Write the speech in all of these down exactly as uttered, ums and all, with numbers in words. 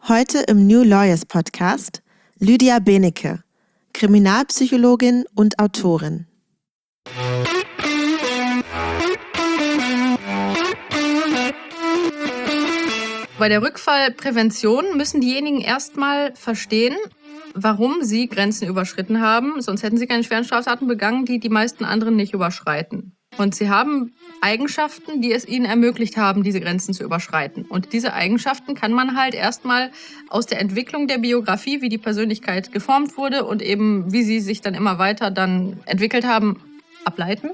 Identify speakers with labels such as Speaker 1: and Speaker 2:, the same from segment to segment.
Speaker 1: Heute im New Lawyers Podcast Lydia Benecke, Kriminalpsychologin und Autorin.
Speaker 2: Bei der Rückfallprävention müssen diejenigen erstmal verstehen, warum sie Grenzen überschritten haben. Sonst hätten sie keine schweren Straftaten begangen, die die meisten anderen nicht überschreiten. Und sie haben Eigenschaften, die es ihnen ermöglicht haben, diese Grenzen zu überschreiten. Und diese Eigenschaften kann man halt erstmal aus der Entwicklung der Biografie, wie die Persönlichkeit geformt wurde und eben wie sie sich dann immer weiter dann entwickelt haben, ableiten.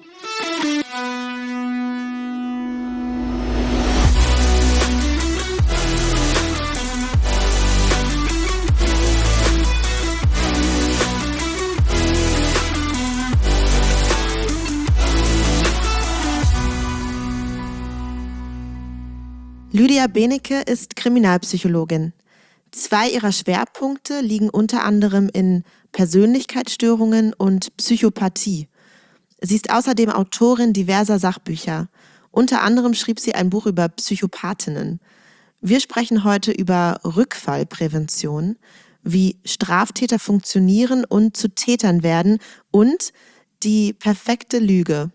Speaker 1: Lydia Benecke ist Kriminalpsychologin. Zwei ihrer Schwerpunkte liegen unter anderem in Persönlichkeitsstörungen und Psychopathie. Sie ist außerdem Autorin diverser Sachbücher. Unter anderem schrieb sie ein Buch über Psychopathinnen. Wir sprechen heute über Rückfallprävention, wie Straftäter funktionieren und zu Tätern werden und die perfekte Lüge.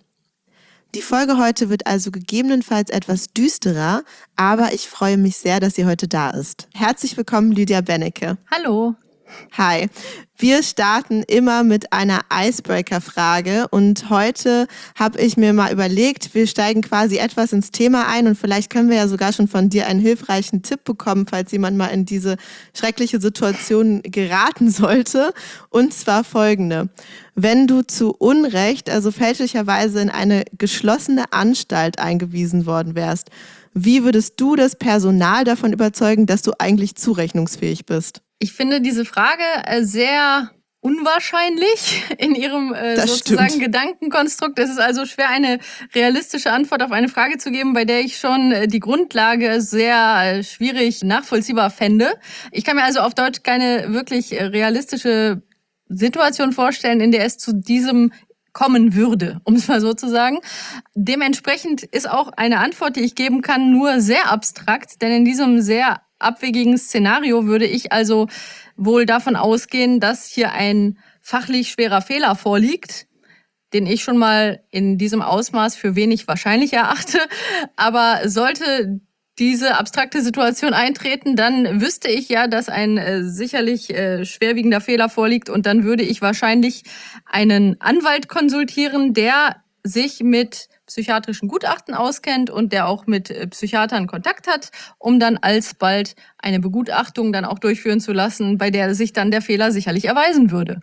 Speaker 1: Die Folge heute wird also gegebenenfalls etwas düsterer, aber ich freue mich sehr, dass sie heute da ist. Herzlich willkommen, Lydia Benecke.
Speaker 2: Hallo.
Speaker 1: Hi. Wir starten immer mit einer Icebreaker-Frage und heute habe ich mir mal überlegt, wir steigen quasi etwas ins Thema ein und vielleicht können wir ja sogar schon von dir einen hilfreichen Tipp bekommen, falls jemand mal in diese schreckliche Situation geraten sollte. Und zwar folgende. Wenn du zu Unrecht, also fälschlicherweise in eine geschlossene Anstalt eingewiesen worden wärst, wie würdest du das Personal davon überzeugen, dass du eigentlich zurechnungsfähig bist?
Speaker 2: Ich finde diese Frage sehr unwahrscheinlich in ihrem äh, sozusagen
Speaker 1: stimmt.
Speaker 2: Gedankenkonstrukt. Es ist also schwer, eine realistische Antwort auf eine Frage zu geben, bei der ich schon äh, die Grundlage sehr äh, schwierig nachvollziehbar fände. Ich kann mir also auf Deutsch keine wirklich äh, realistische Situation vorstellen, in der es zu diesem kommen würde, um es mal so zu sagen. Dementsprechend ist auch eine Antwort, die ich geben kann, nur sehr abstrakt, denn in diesem sehr abwegigen Szenario würde ich also wohl davon ausgehen, dass hier ein fachlich schwerer Fehler vorliegt, den ich schon mal in diesem Ausmaß für wenig wahrscheinlich erachte. Aber sollte diese abstrakte Situation eintreten, dann wüsste ich ja, dass ein äh, sicherlich äh, schwerwiegender Fehler vorliegt und dann würde ich wahrscheinlich einen Anwalt konsultieren, der sich mit psychiatrischen Gutachten auskennt und der auch mit äh, Psychiatern Kontakt hat, um dann alsbald eine Begutachtung dann auch durchführen zu lassen, bei der sich dann der Fehler sicherlich erweisen würde.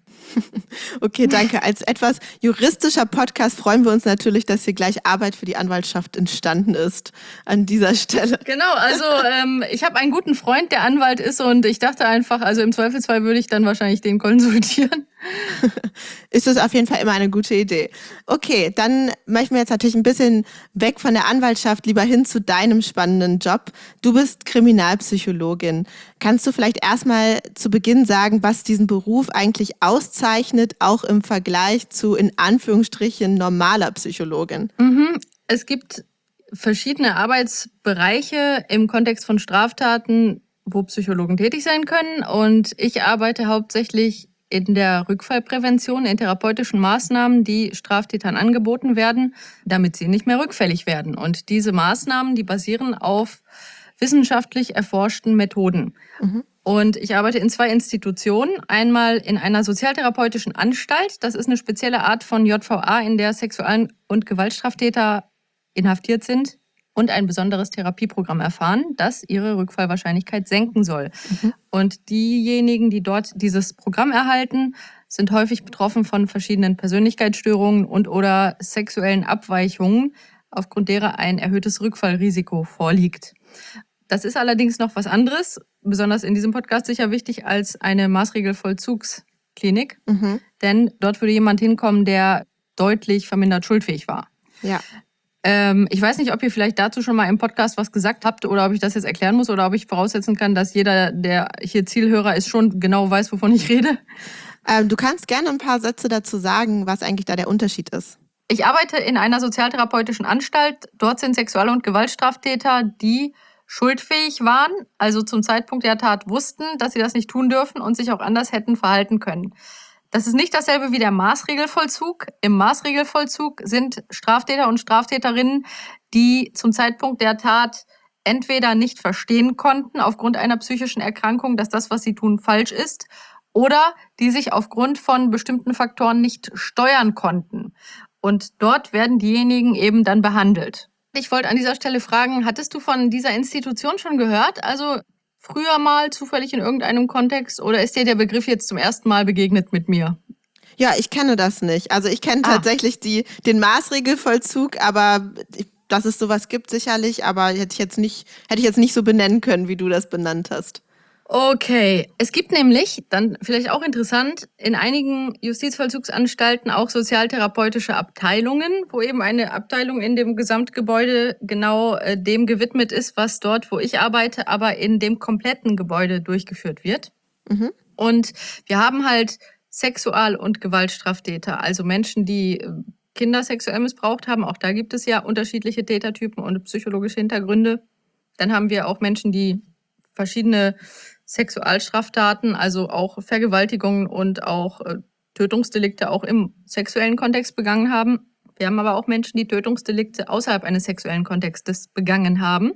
Speaker 1: Okay, danke. Als etwas juristischer Podcast freuen wir uns natürlich, dass hier gleich Arbeit für die Anwaltschaft entstanden ist an dieser Stelle.
Speaker 2: Genau, also ähm, ich habe einen guten Freund, der Anwalt ist und ich dachte einfach, also im Zweifelsfall würde ich dann wahrscheinlich den konsultieren.
Speaker 1: Ist das auf jeden Fall immer eine gute Idee. Okay, dann möchten wir jetzt natürlich ein bisschen weg von der Anwaltschaft, lieber hin zu deinem spannenden Job. Du bist Kriminalpsychologin. Kannst du vielleicht erstmal zu Beginn sagen, was diesen Beruf eigentlich auszeichnet, auch im Vergleich zu in Anführungsstrichen normaler Psychologin?
Speaker 2: Mhm. Es gibt verschiedene Arbeitsbereiche im Kontext von Straftaten, wo Psychologen tätig sein können. Und ich arbeite hauptsächlich in der Rückfallprävention, in therapeutischen Maßnahmen, die Straftätern angeboten werden, damit sie nicht mehr rückfällig werden. Und diese Maßnahmen, die basieren auf wissenschaftlich erforschten Methoden. Mhm. Und ich arbeite in zwei Institutionen. Einmal in einer sozialtherapeutischen Anstalt. Das ist eine spezielle Art von J V A, in der Sexual- und Gewaltstraftäter inhaftiert sind und ein besonderes Therapieprogramm erfahren, das ihre Rückfallwahrscheinlichkeit senken soll. Mhm. Und diejenigen, die dort dieses Programm erhalten, sind häufig betroffen von verschiedenen Persönlichkeitsstörungen und oder sexuellen Abweichungen, aufgrund derer ein erhöhtes Rückfallrisiko vorliegt. Das ist allerdings noch was anderes, besonders in diesem Podcast sicher wichtig, als eine Maßregelvollzugsklinik. Mhm. Denn dort würde jemand hinkommen, der deutlich vermindert schuldfähig war.
Speaker 1: Ja.
Speaker 2: Ähm, ich weiß nicht, ob ihr vielleicht dazu schon mal im Podcast was gesagt habt oder ob ich das jetzt erklären muss oder ob ich voraussetzen kann, dass jeder, der hier Zielhörer ist, schon genau weiß, wovon ich rede.
Speaker 1: Ähm, du kannst gerne ein paar Sätze dazu sagen, was eigentlich da der Unterschied ist.
Speaker 2: Ich arbeite in einer sozialtherapeutischen Anstalt. Dort sind Sexual- und Gewaltstraftäter, die schuldfähig waren, also zum Zeitpunkt der Tat wussten, dass sie das nicht tun dürfen und sich auch anders hätten verhalten können. Das ist nicht dasselbe wie der Maßregelvollzug. Im Maßregelvollzug sind Straftäter und Straftäterinnen, die zum Zeitpunkt der Tat entweder nicht verstehen konnten aufgrund einer psychischen Erkrankung, dass das, was sie tun, falsch ist, oder die sich aufgrund von bestimmten Faktoren nicht steuern konnten. Und dort werden diejenigen eben dann behandelt. Ich wollte an dieser Stelle fragen, hattest du von dieser Institution schon gehört? Also früher mal zufällig in irgendeinem Kontext, oder ist dir der Begriff jetzt zum ersten Mal begegnet mit mir?
Speaker 1: Ja, ich kenne das nicht. Also ich kenne ah. tatsächlich die, den Maßregelvollzug, aber dass es sowas gibt sicherlich, aber hätte ich jetzt nicht, hätte ich jetzt nicht so benennen können, wie du das benannt hast.
Speaker 2: Okay, es gibt nämlich, dann vielleicht auch interessant, in einigen Justizvollzugsanstalten auch sozialtherapeutische Abteilungen, wo eben eine Abteilung in dem Gesamtgebäude genau äh, dem gewidmet ist, was dort, wo ich arbeite, aber in dem kompletten Gebäude durchgeführt wird. Mhm. Und wir haben halt Sexual- und Gewaltstraftäter, also Menschen, die Kinder sexuell missbraucht haben. Auch da gibt es ja unterschiedliche Tätertypen und psychologische Hintergründe. Dann haben wir auch Menschen, die verschiedene Sexualstraftaten, also auch Vergewaltigungen und auch äh, Tötungsdelikte auch im sexuellen Kontext begangen haben. Wir haben aber auch Menschen, die Tötungsdelikte außerhalb eines sexuellen Kontextes begangen haben.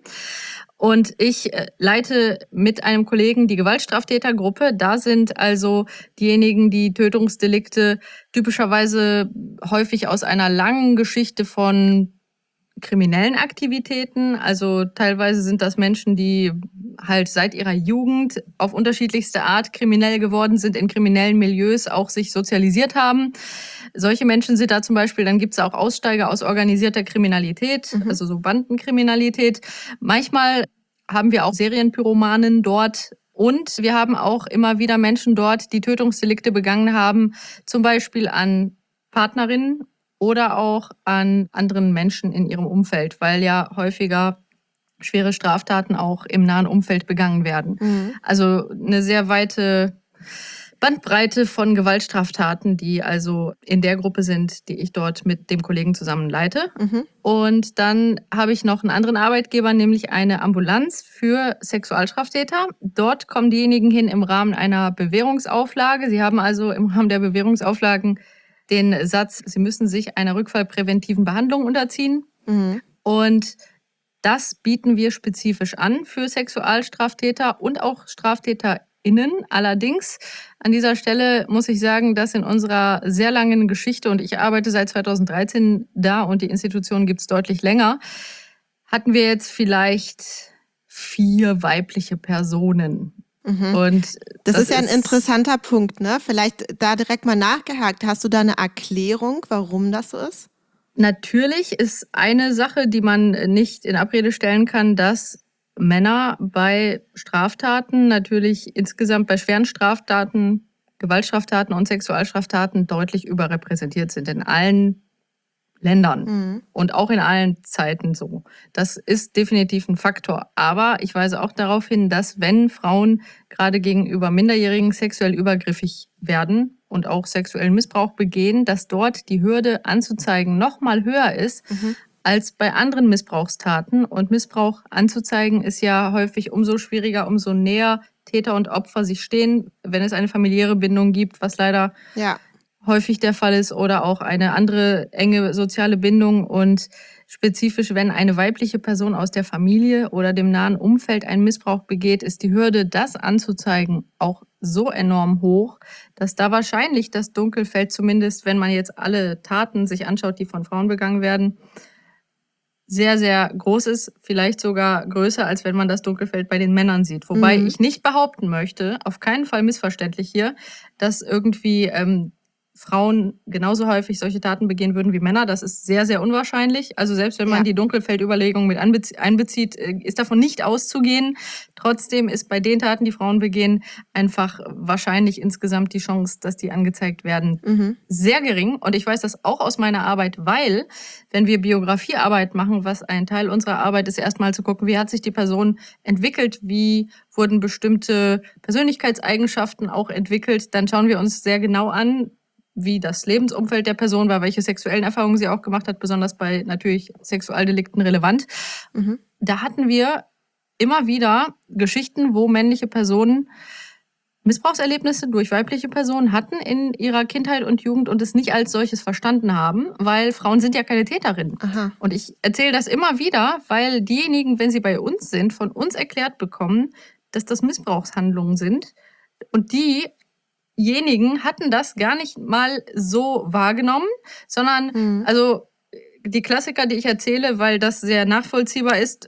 Speaker 2: Und ich äh, leite mit einem Kollegen die Gewaltstraftätergruppe. Da sind also diejenigen, die Tötungsdelikte typischerweise häufig aus einer langen Geschichte von kriminellen Aktivitäten. Also teilweise sind das Menschen, die halt seit ihrer Jugend auf unterschiedlichste Art kriminell geworden sind, in kriminellen Milieus auch sich sozialisiert haben. Solche Menschen sind da zum Beispiel, dann gibt es auch Aussteiger aus organisierter Kriminalität, mhm. also so Bandenkriminalität. Manchmal haben wir auch Serienpyromanen dort. Und wir haben auch immer wieder Menschen dort, die Tötungsdelikte begangen haben, zum Beispiel an Partnerinnen oder auch an anderen Menschen in ihrem Umfeld, weil ja häufiger schwere Straftaten auch im nahen Umfeld begangen werden. Mhm. Also eine sehr weite Bandbreite von Gewaltstraftaten, die also in der Gruppe sind, die ich dort mit dem Kollegen zusammen leite. Mhm. Und dann habe ich noch einen anderen Arbeitgeber, nämlich eine Ambulanz für Sexualstraftäter. Dort kommen diejenigen hin im Rahmen einer Bewährungsauflage. Sie haben also im Rahmen der Bewährungsauflagen den Satz, sie müssen sich einer rückfallpräventiven Behandlung unterziehen. Mhm. Und das bieten wir spezifisch an für Sexualstraftäter und auch StraftäterInnen. Allerdings, an dieser Stelle muss ich sagen, dass in unserer sehr langen Geschichte, und ich arbeite seit zweitausenddreizehn da und die Institution gibt es deutlich länger, hatten wir jetzt vielleicht vier weibliche Personen.
Speaker 1: Mhm. Und das, das ist ja ein interessanter Punkt, ne? Vielleicht da direkt mal nachgehakt. Hast du da eine Erklärung, warum das so ist?
Speaker 2: Natürlich ist eine Sache, die man nicht in Abrede stellen kann, dass Männer bei Straftaten natürlich insgesamt bei schweren Straftaten, Gewaltstraftaten und Sexualstraftaten deutlich überrepräsentiert sind in allen Ländern mhm. und auch in allen Zeiten so. Das ist definitiv ein Faktor. Aber ich weise auch darauf hin, dass wenn Frauen gerade gegenüber Minderjährigen sexuell übergriffig werden und auch sexuellen Missbrauch begehen, dass dort die Hürde anzuzeigen noch mal höher ist mhm. als bei anderen Missbrauchstaten. Und Missbrauch anzuzeigen ist ja häufig umso schwieriger, umso näher Täter und Opfer sich stehen, wenn es eine familiäre Bindung gibt, was leider ja. häufig der Fall ist, oder auch eine andere enge soziale Bindung. Und spezifisch, wenn eine weibliche Person aus der Familie oder dem nahen Umfeld einen Missbrauch begeht, ist die Hürde, das anzuzeigen, auch so enorm hoch, dass da wahrscheinlich das Dunkelfeld, zumindest wenn man jetzt alle Taten sich anschaut, die von Frauen begangen werden, sehr, sehr groß ist, vielleicht sogar größer, als wenn man das Dunkelfeld bei den Männern sieht. Wobei mhm. ich nicht behaupten möchte, auf keinen Fall missverständlich hier, dass irgendwie ähm, Frauen genauso häufig solche Taten begehen würden wie Männer. Das ist sehr, sehr unwahrscheinlich. Also selbst wenn man ja. die Dunkelfeldüberlegung mit einbezieht, ist davon nicht auszugehen. Trotzdem ist bei den Taten, die Frauen begehen, einfach wahrscheinlich insgesamt die Chance, dass die angezeigt werden, mhm. sehr gering. Und ich weiß das auch aus meiner Arbeit, weil wenn wir Biografiearbeit machen, was ein Teil unserer Arbeit ist, erstmal zu gucken, wie hat sich die Person entwickelt, wie wurden bestimmte Persönlichkeitseigenschaften auch entwickelt, dann schauen wir uns sehr genau an, wie das Lebensumfeld der Person war, welche sexuellen Erfahrungen sie auch gemacht hat, besonders bei natürlich Sexualdelikten relevant. Mhm. Da hatten wir immer wieder Geschichten, wo männliche Personen Missbrauchserlebnisse durch weibliche Personen hatten in ihrer Kindheit und Jugend und es nicht als solches verstanden haben, weil Frauen sind ja keine Täterinnen.
Speaker 1: Aha.
Speaker 2: Und ich erzähle das immer wieder, weil diejenigen, wenn sie bei uns sind, von uns erklärt bekommen, dass das Missbrauchshandlungen sind. Und diejenigen hatten das gar nicht mal so wahrgenommen, sondern,
Speaker 1: Mhm.
Speaker 2: also die Klassiker, die ich erzähle, weil das sehr nachvollziehbar ist,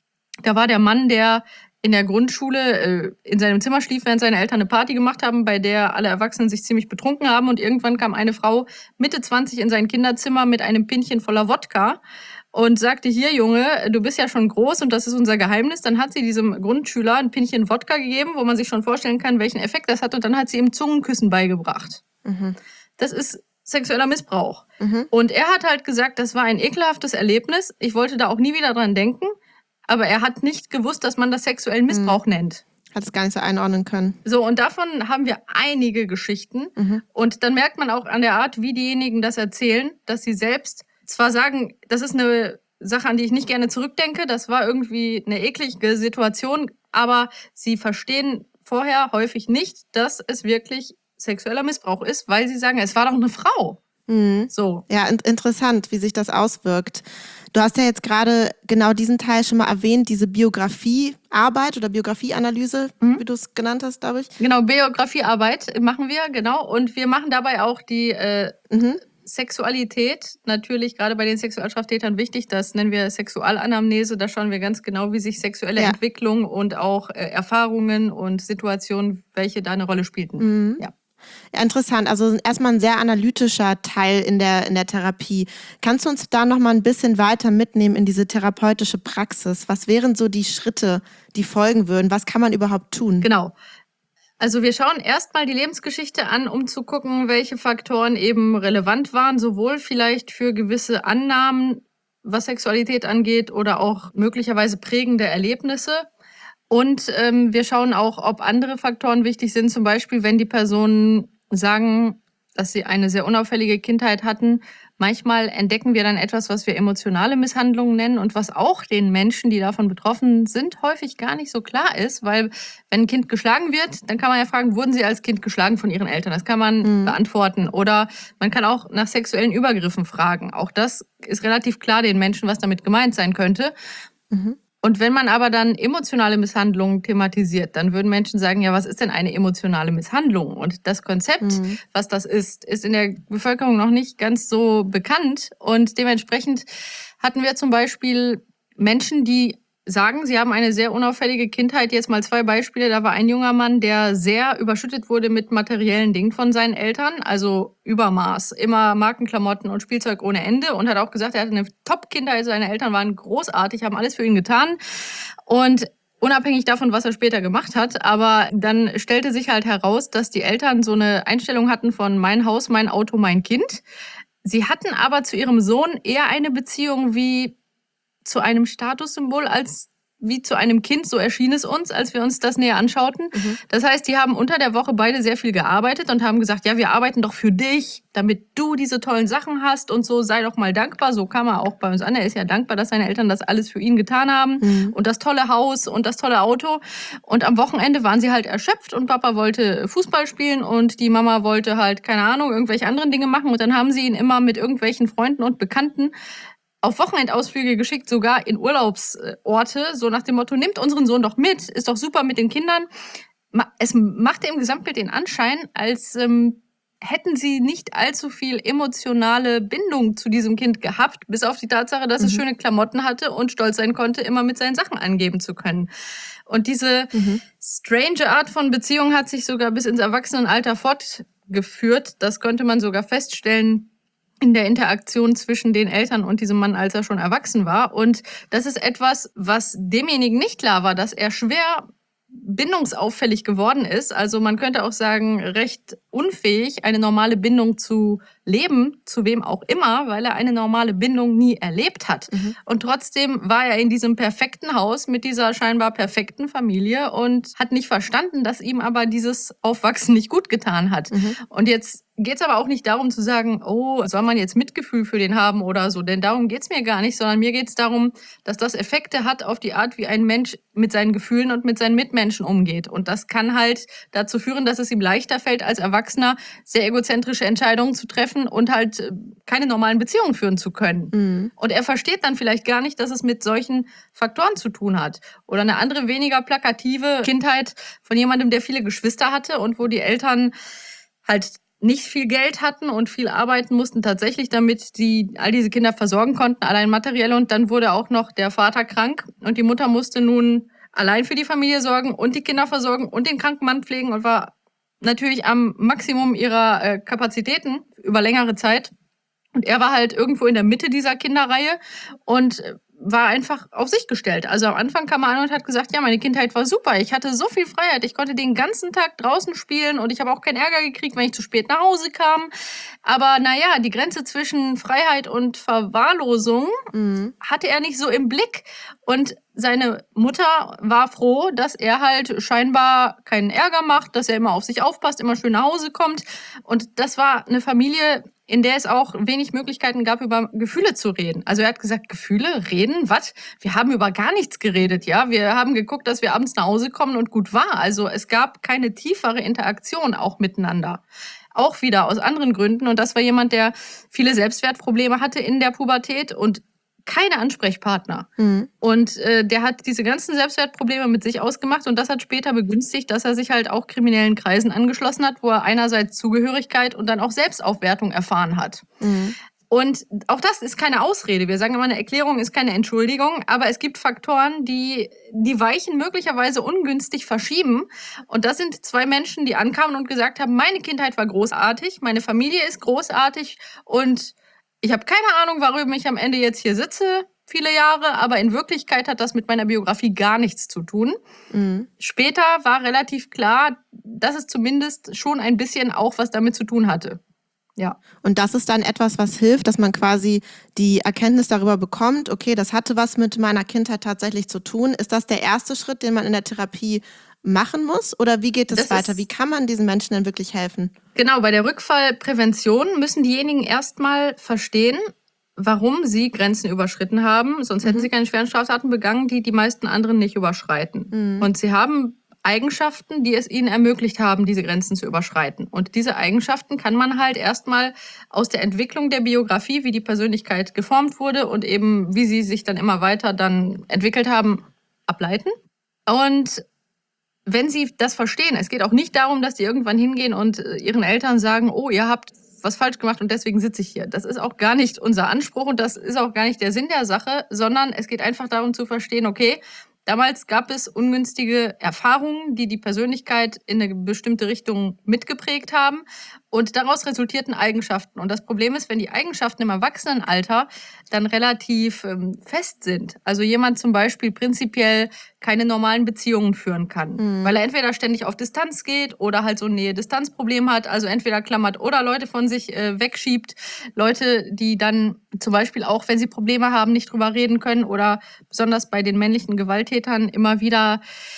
Speaker 2: da war der Mann, der in der Grundschule äh, in seinem Zimmer schlief, während seine Eltern eine Party gemacht haben, bei der alle Erwachsenen sich ziemlich betrunken haben. Und irgendwann kam eine Frau Mitte zwanzig in sein Kinderzimmer mit einem Pinchen voller Wodka und sagte, hier Junge, du bist ja schon groß und das ist unser Geheimnis. Dann hat sie diesem Grundschüler ein Pinchen Wodka gegeben, wo man sich schon vorstellen kann, welchen Effekt das hat. Und dann hat sie ihm Zungenküssen beigebracht.
Speaker 1: Mhm.
Speaker 2: Das ist sexueller Missbrauch.
Speaker 1: Mhm.
Speaker 2: Und er hat halt gesagt, das war ein ekelhaftes Erlebnis. Ich wollte da auch nie wieder dran denken. Aber er hat nicht gewusst, dass man das sexuellen Missbrauch mhm. nennt.
Speaker 1: Hat es gar nicht so einordnen können.
Speaker 2: So, und davon haben wir einige Geschichten.
Speaker 1: Mhm.
Speaker 2: Und dann merkt man auch an der Art, wie diejenigen das erzählen, dass sie selbst zwar sagen, das ist eine Sache, an die ich nicht gerne zurückdenke, das war irgendwie eine eklige Situation, aber sie verstehen vorher häufig nicht, dass es wirklich sexueller Missbrauch ist, weil sie sagen, es war doch eine Frau.
Speaker 1: Mhm.
Speaker 2: So.
Speaker 1: Ja, in- interessant, wie sich das auswirkt. Du hast ja jetzt gerade genau diesen Teil schon mal erwähnt, diese Biografiearbeit oder Biografieanalyse,
Speaker 2: Mhm.
Speaker 1: wie du es genannt hast, glaube ich.
Speaker 2: Genau, Biografiearbeit machen wir, genau. Und wir machen dabei auch die äh,
Speaker 1: Mhm.
Speaker 2: Sexualität, natürlich gerade bei den Sexualstraftätern wichtig, das nennen wir Sexualanamnese, da schauen wir ganz genau, wie sich sexuelle
Speaker 1: Ja.
Speaker 2: Entwicklung und auch äh, Erfahrungen und Situationen, welche da eine Rolle spielten.
Speaker 1: Mhm.
Speaker 2: Ja.
Speaker 1: Ja, interessant. Also erstmal ein sehr analytischer Teil in der, in der Therapie. Kannst du uns da noch mal ein bisschen weiter mitnehmen in diese therapeutische Praxis? Was wären so die Schritte, die folgen würden? Was kann man überhaupt tun?
Speaker 2: Genau. Also wir schauen erstmal die Lebensgeschichte an, um zu gucken, welche Faktoren eben relevant waren, sowohl vielleicht für gewisse Annahmen, was Sexualität angeht, oder auch möglicherweise prägende Erlebnisse. Und ähm, wir schauen auch, ob andere Faktoren wichtig sind, zum Beispiel, wenn die Personen sagen, dass sie eine sehr unauffällige Kindheit hatten. Manchmal entdecken wir dann etwas, was wir emotionale Misshandlungen nennen und was auch den Menschen, die davon betroffen sind, häufig gar nicht so klar ist, weil wenn ein Kind geschlagen wird, dann kann man ja fragen, wurden sie als Kind geschlagen von ihren Eltern? Das kann man
Speaker 1: Mhm.
Speaker 2: beantworten. Oder man kann auch nach sexuellen Übergriffen fragen. Auch das ist relativ klar den Menschen, was damit gemeint sein könnte.
Speaker 1: Mhm.
Speaker 2: Und wenn man aber dann emotionale Misshandlungen thematisiert, dann würden Menschen sagen, ja, was ist denn eine emotionale Misshandlung? Und das Konzept,
Speaker 1: Mhm.
Speaker 2: was das ist, ist in der Bevölkerung noch nicht ganz so bekannt. Und dementsprechend hatten wir zum Beispiel Menschen, die sagen, sie haben eine sehr unauffällige Kindheit. Jetzt mal zwei Beispiele. Da war ein junger Mann, der sehr überschüttet wurde mit materiellen Dingen von seinen Eltern, also Übermaß, immer Markenklamotten und Spielzeug ohne Ende, und hat auch gesagt, er hatte eine Top-Kindheit, seine Eltern waren großartig, haben alles für ihn getan und unabhängig davon, was er später gemacht hat, aber dann stellte sich halt heraus, dass die Eltern so eine Einstellung hatten von mein Haus, mein Auto, mein Kind. Sie hatten aber zu ihrem Sohn eher eine Beziehung wie zu einem Statussymbol als wie zu einem Kind, so erschien es uns, als wir uns das näher anschauten.
Speaker 1: Mhm.
Speaker 2: Das heißt, die haben unter der Woche beide sehr viel gearbeitet und haben gesagt, ja, wir arbeiten doch für dich, damit du diese tollen Sachen hast und so, sei doch mal dankbar. So kam er auch bei uns an. Er ist ja dankbar, dass seine Eltern das alles für ihn getan haben
Speaker 1: Mhm.
Speaker 2: und das tolle Haus und das tolle Auto. Und am Wochenende waren sie halt erschöpft und Papa wollte Fußball spielen und die Mama wollte halt, keine Ahnung, irgendwelche anderen Dinge machen. Und dann haben sie ihn immer mit irgendwelchen Freunden und Bekannten auf Wochenendausflüge geschickt, sogar in Urlaubsorte, so nach dem Motto, nimmt unseren Sohn doch mit, ist doch super mit den Kindern. Es machte im Gesamtbild den Anschein, als ähm, hätten sie nicht allzu viel emotionale Bindung zu diesem Kind gehabt, bis auf die Tatsache, dass
Speaker 1: Mhm.
Speaker 2: es schöne Klamotten hatte und stolz sein konnte, immer mit seinen Sachen angeben zu können. Und diese
Speaker 1: Mhm.
Speaker 2: strange Art von Beziehung hat sich sogar bis ins Erwachsenenalter fortgeführt. Das konnte man sogar feststellen in der Interaktion zwischen den Eltern und diesem Mann, als er schon erwachsen war. Und das ist etwas, was demjenigen nicht klar war, dass er schwer bindungsauffällig geworden ist. Also man könnte auch sagen, recht unfähig, eine normale Bindung zu leben, zu wem auch immer, weil er eine normale Bindung nie erlebt hat.
Speaker 1: Mhm.
Speaker 2: Und trotzdem war er in diesem perfekten Haus mit dieser scheinbar perfekten Familie und hat nicht verstanden, dass ihm aber dieses Aufwachsen nicht gut getan hat.
Speaker 1: Mhm.
Speaker 2: Und jetzt geht es aber auch nicht darum zu sagen, oh, soll man jetzt Mitgefühl für den haben oder so, denn darum geht es mir gar nicht, sondern mir geht es darum, dass das Effekte hat auf die Art, wie ein Mensch mit seinen Gefühlen und mit seinen Mitmenschen umgeht. Und das kann halt dazu führen, dass es ihm leichter fällt, als Erwachsener sehr egozentrische Entscheidungen zu treffen und halt äh, keine normalen Beziehungen führen zu können.
Speaker 1: Mhm.
Speaker 2: Und er versteht dann vielleicht gar nicht, dass es mit solchen Faktoren zu tun hat. Oder eine andere, weniger plakative Kindheit von jemandem, der viele Geschwister hatte und wo die Eltern halt nicht viel Geld hatten und viel arbeiten mussten tatsächlich, damit die all diese Kinder versorgen konnten, allein materiell. Und dann wurde auch noch der Vater krank und die Mutter musste nun allein für die Familie sorgen und die Kinder versorgen und den kranken Mann pflegen und war natürlich am Maximum ihrer äh, Kapazitäten über längere Zeit. Und er war halt irgendwo in der Mitte dieser Kinderreihe und äh, war einfach auf sich gestellt. Also am Anfang kam er an und hat gesagt, ja, meine Kindheit war super. Ich hatte so viel Freiheit. Ich konnte den ganzen Tag draußen spielen und ich habe auch keinen Ärger gekriegt, wenn ich zu spät nach Hause kam. Aber naja, die Grenze zwischen Freiheit und Verwahrlosung
Speaker 1: Mhm.
Speaker 2: hatte er nicht so im Blick. Und seine Mutter war froh, dass er halt scheinbar keinen Ärger macht, dass er immer auf sich aufpasst, immer schön nach Hause kommt. Und das war eine Familie, in der es auch wenig Möglichkeiten gab, über Gefühle zu reden. Also er hat gesagt, Gefühle, reden, was? Wir haben über gar nichts geredet, ja. Wir haben geguckt, dass wir abends nach Hause kommen und gut war. Also es gab keine tiefere Interaktion auch miteinander. Auch wieder aus anderen Gründen. Und das war jemand, der viele Selbstwertprobleme hatte in der Pubertät und keine Ansprechpartner.
Speaker 1: Mhm.
Speaker 2: Und äh, der hat diese ganzen Selbstwertprobleme mit sich ausgemacht und das hat später begünstigt, dass er sich halt auch kriminellen Kreisen angeschlossen hat, wo er einerseits Zugehörigkeit und dann auch Selbstaufwertung erfahren hat.
Speaker 1: Mhm.
Speaker 2: Und auch das ist keine Ausrede. Wir sagen immer, eine Erklärung ist keine Entschuldigung, aber es gibt Faktoren, die die Weichen möglicherweise ungünstig verschieben. Und das sind zwei Menschen, die ankamen und gesagt haben, meine Kindheit war großartig, meine Familie ist großartig und ich habe keine Ahnung, warum ich am Ende jetzt hier sitze, viele Jahre, aber in Wirklichkeit hat das mit meiner Biografie gar nichts zu tun.
Speaker 1: Mhm.
Speaker 2: Später war relativ klar, dass es zumindest schon ein bisschen auch was damit zu tun hatte. Ja.
Speaker 1: Und das ist dann etwas, was hilft, dass man quasi die Erkenntnis darüber bekommt, okay, das hatte was mit meiner Kindheit tatsächlich zu tun. Ist das der erste Schritt, den man in der Therapie machen muss? Oder wie geht es
Speaker 2: Das
Speaker 1: weiter?
Speaker 2: ist-
Speaker 1: Wie kann man diesen Menschen denn wirklich helfen?
Speaker 2: Genau, bei der Rückfallprävention müssen diejenigen erstmal verstehen, warum sie Grenzen überschritten haben. Sonst hätten
Speaker 1: Mhm.
Speaker 2: sie keine schweren Straftaten begangen, die die meisten anderen nicht überschreiten.
Speaker 1: Mhm.
Speaker 2: Und sie haben Eigenschaften, die es ihnen ermöglicht haben, diese Grenzen zu überschreiten. Und diese Eigenschaften kann man halt erstmal aus der Entwicklung der Biografie, wie die Persönlichkeit geformt wurde und eben wie sie sich dann immer weiter dann entwickelt haben, ableiten. Und wenn sie das verstehen, es geht auch nicht darum, dass die irgendwann hingehen und äh, ihren Eltern sagen, oh, ihr habt was falsch gemacht und deswegen sitze ich hier. Das ist auch gar nicht unser Anspruch und das ist auch gar nicht der Sinn der Sache, sondern es geht einfach darum zu verstehen, okay, damals gab es ungünstige Erfahrungen, die die Persönlichkeit in eine bestimmte Richtung mitgeprägt haben und daraus resultierten Eigenschaften. Und das Problem ist, wenn die Eigenschaften im Erwachsenenalter dann relativ ähm, fest sind, also jemand zum Beispiel prinzipiell keine normalen Beziehungen führen kann,
Speaker 1: Mhm.
Speaker 2: weil er entweder ständig auf Distanz geht oder halt so ein Nähe-Distanz-Problem hat, also entweder klammert oder Leute von sich äh, wegschiebt, Leute, die dann zum Beispiel auch, wenn sie Probleme haben, nicht drüber reden können oder besonders bei den männlichen Gewalttätern immer wieder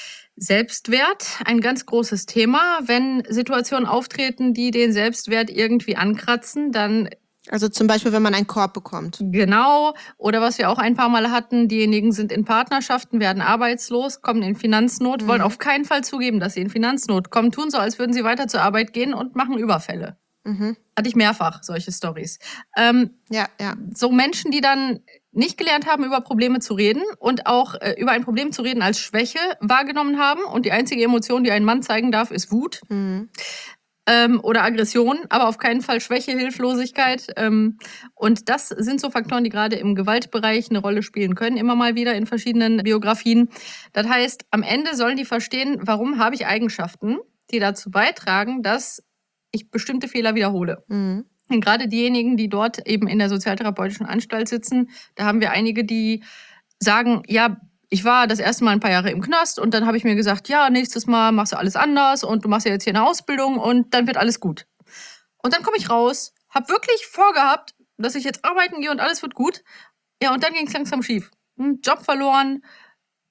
Speaker 2: Selbstwert, ein ganz großes Thema. Wenn Situationen auftreten, die den Selbstwert irgendwie ankratzen, dann
Speaker 1: Also zum Beispiel, wenn man einen Korb bekommt.
Speaker 2: genau. Oder was wir auch ein paar Mal hatten, diejenigen sind in Partnerschaften, werden arbeitslos, kommen in Finanznot,
Speaker 1: Mhm.
Speaker 2: wollen auf keinen Fall zugeben, dass sie in Finanznot kommen, tun so, als würden sie weiter zur Arbeit gehen und machen Überfälle.
Speaker 1: Mhm.
Speaker 2: Hatte ich mehrfach solche Storys. Ähm,
Speaker 1: Ja, ja.
Speaker 2: so Menschen, die dann nicht gelernt haben, über Probleme zu reden und auch äh, über ein Problem zu reden als Schwäche wahrgenommen haben. Und die einzige Emotion, die ein Mann zeigen darf, ist Wut.
Speaker 1: Mhm.
Speaker 2: Ähm, oder Aggression, aber auf keinen Fall Schwäche, Hilflosigkeit. Ähm, und das sind so Faktoren, die gerade im Gewaltbereich eine Rolle spielen können, immer mal wieder in verschiedenen Biografien. Das heißt, am Ende sollen die verstehen, warum habe ich Eigenschaften, die dazu beitragen, dass ich bestimmte Fehler wiederhole.
Speaker 1: Mhm.
Speaker 2: Und gerade diejenigen, die dort eben in der sozialtherapeutischen Anstalt sitzen, da haben wir einige, die sagen, ja, ich war das erste Mal ein paar Jahre im Knast und dann habe ich mir gesagt, ja, nächstes Mal machst du alles anders und du machst ja jetzt hier eine Ausbildung und dann wird alles gut. Und dann komme ich raus, habe wirklich vorgehabt, dass ich jetzt arbeiten gehe und alles wird gut. Ja, und dann ging es langsam schief. Hm, Job verloren,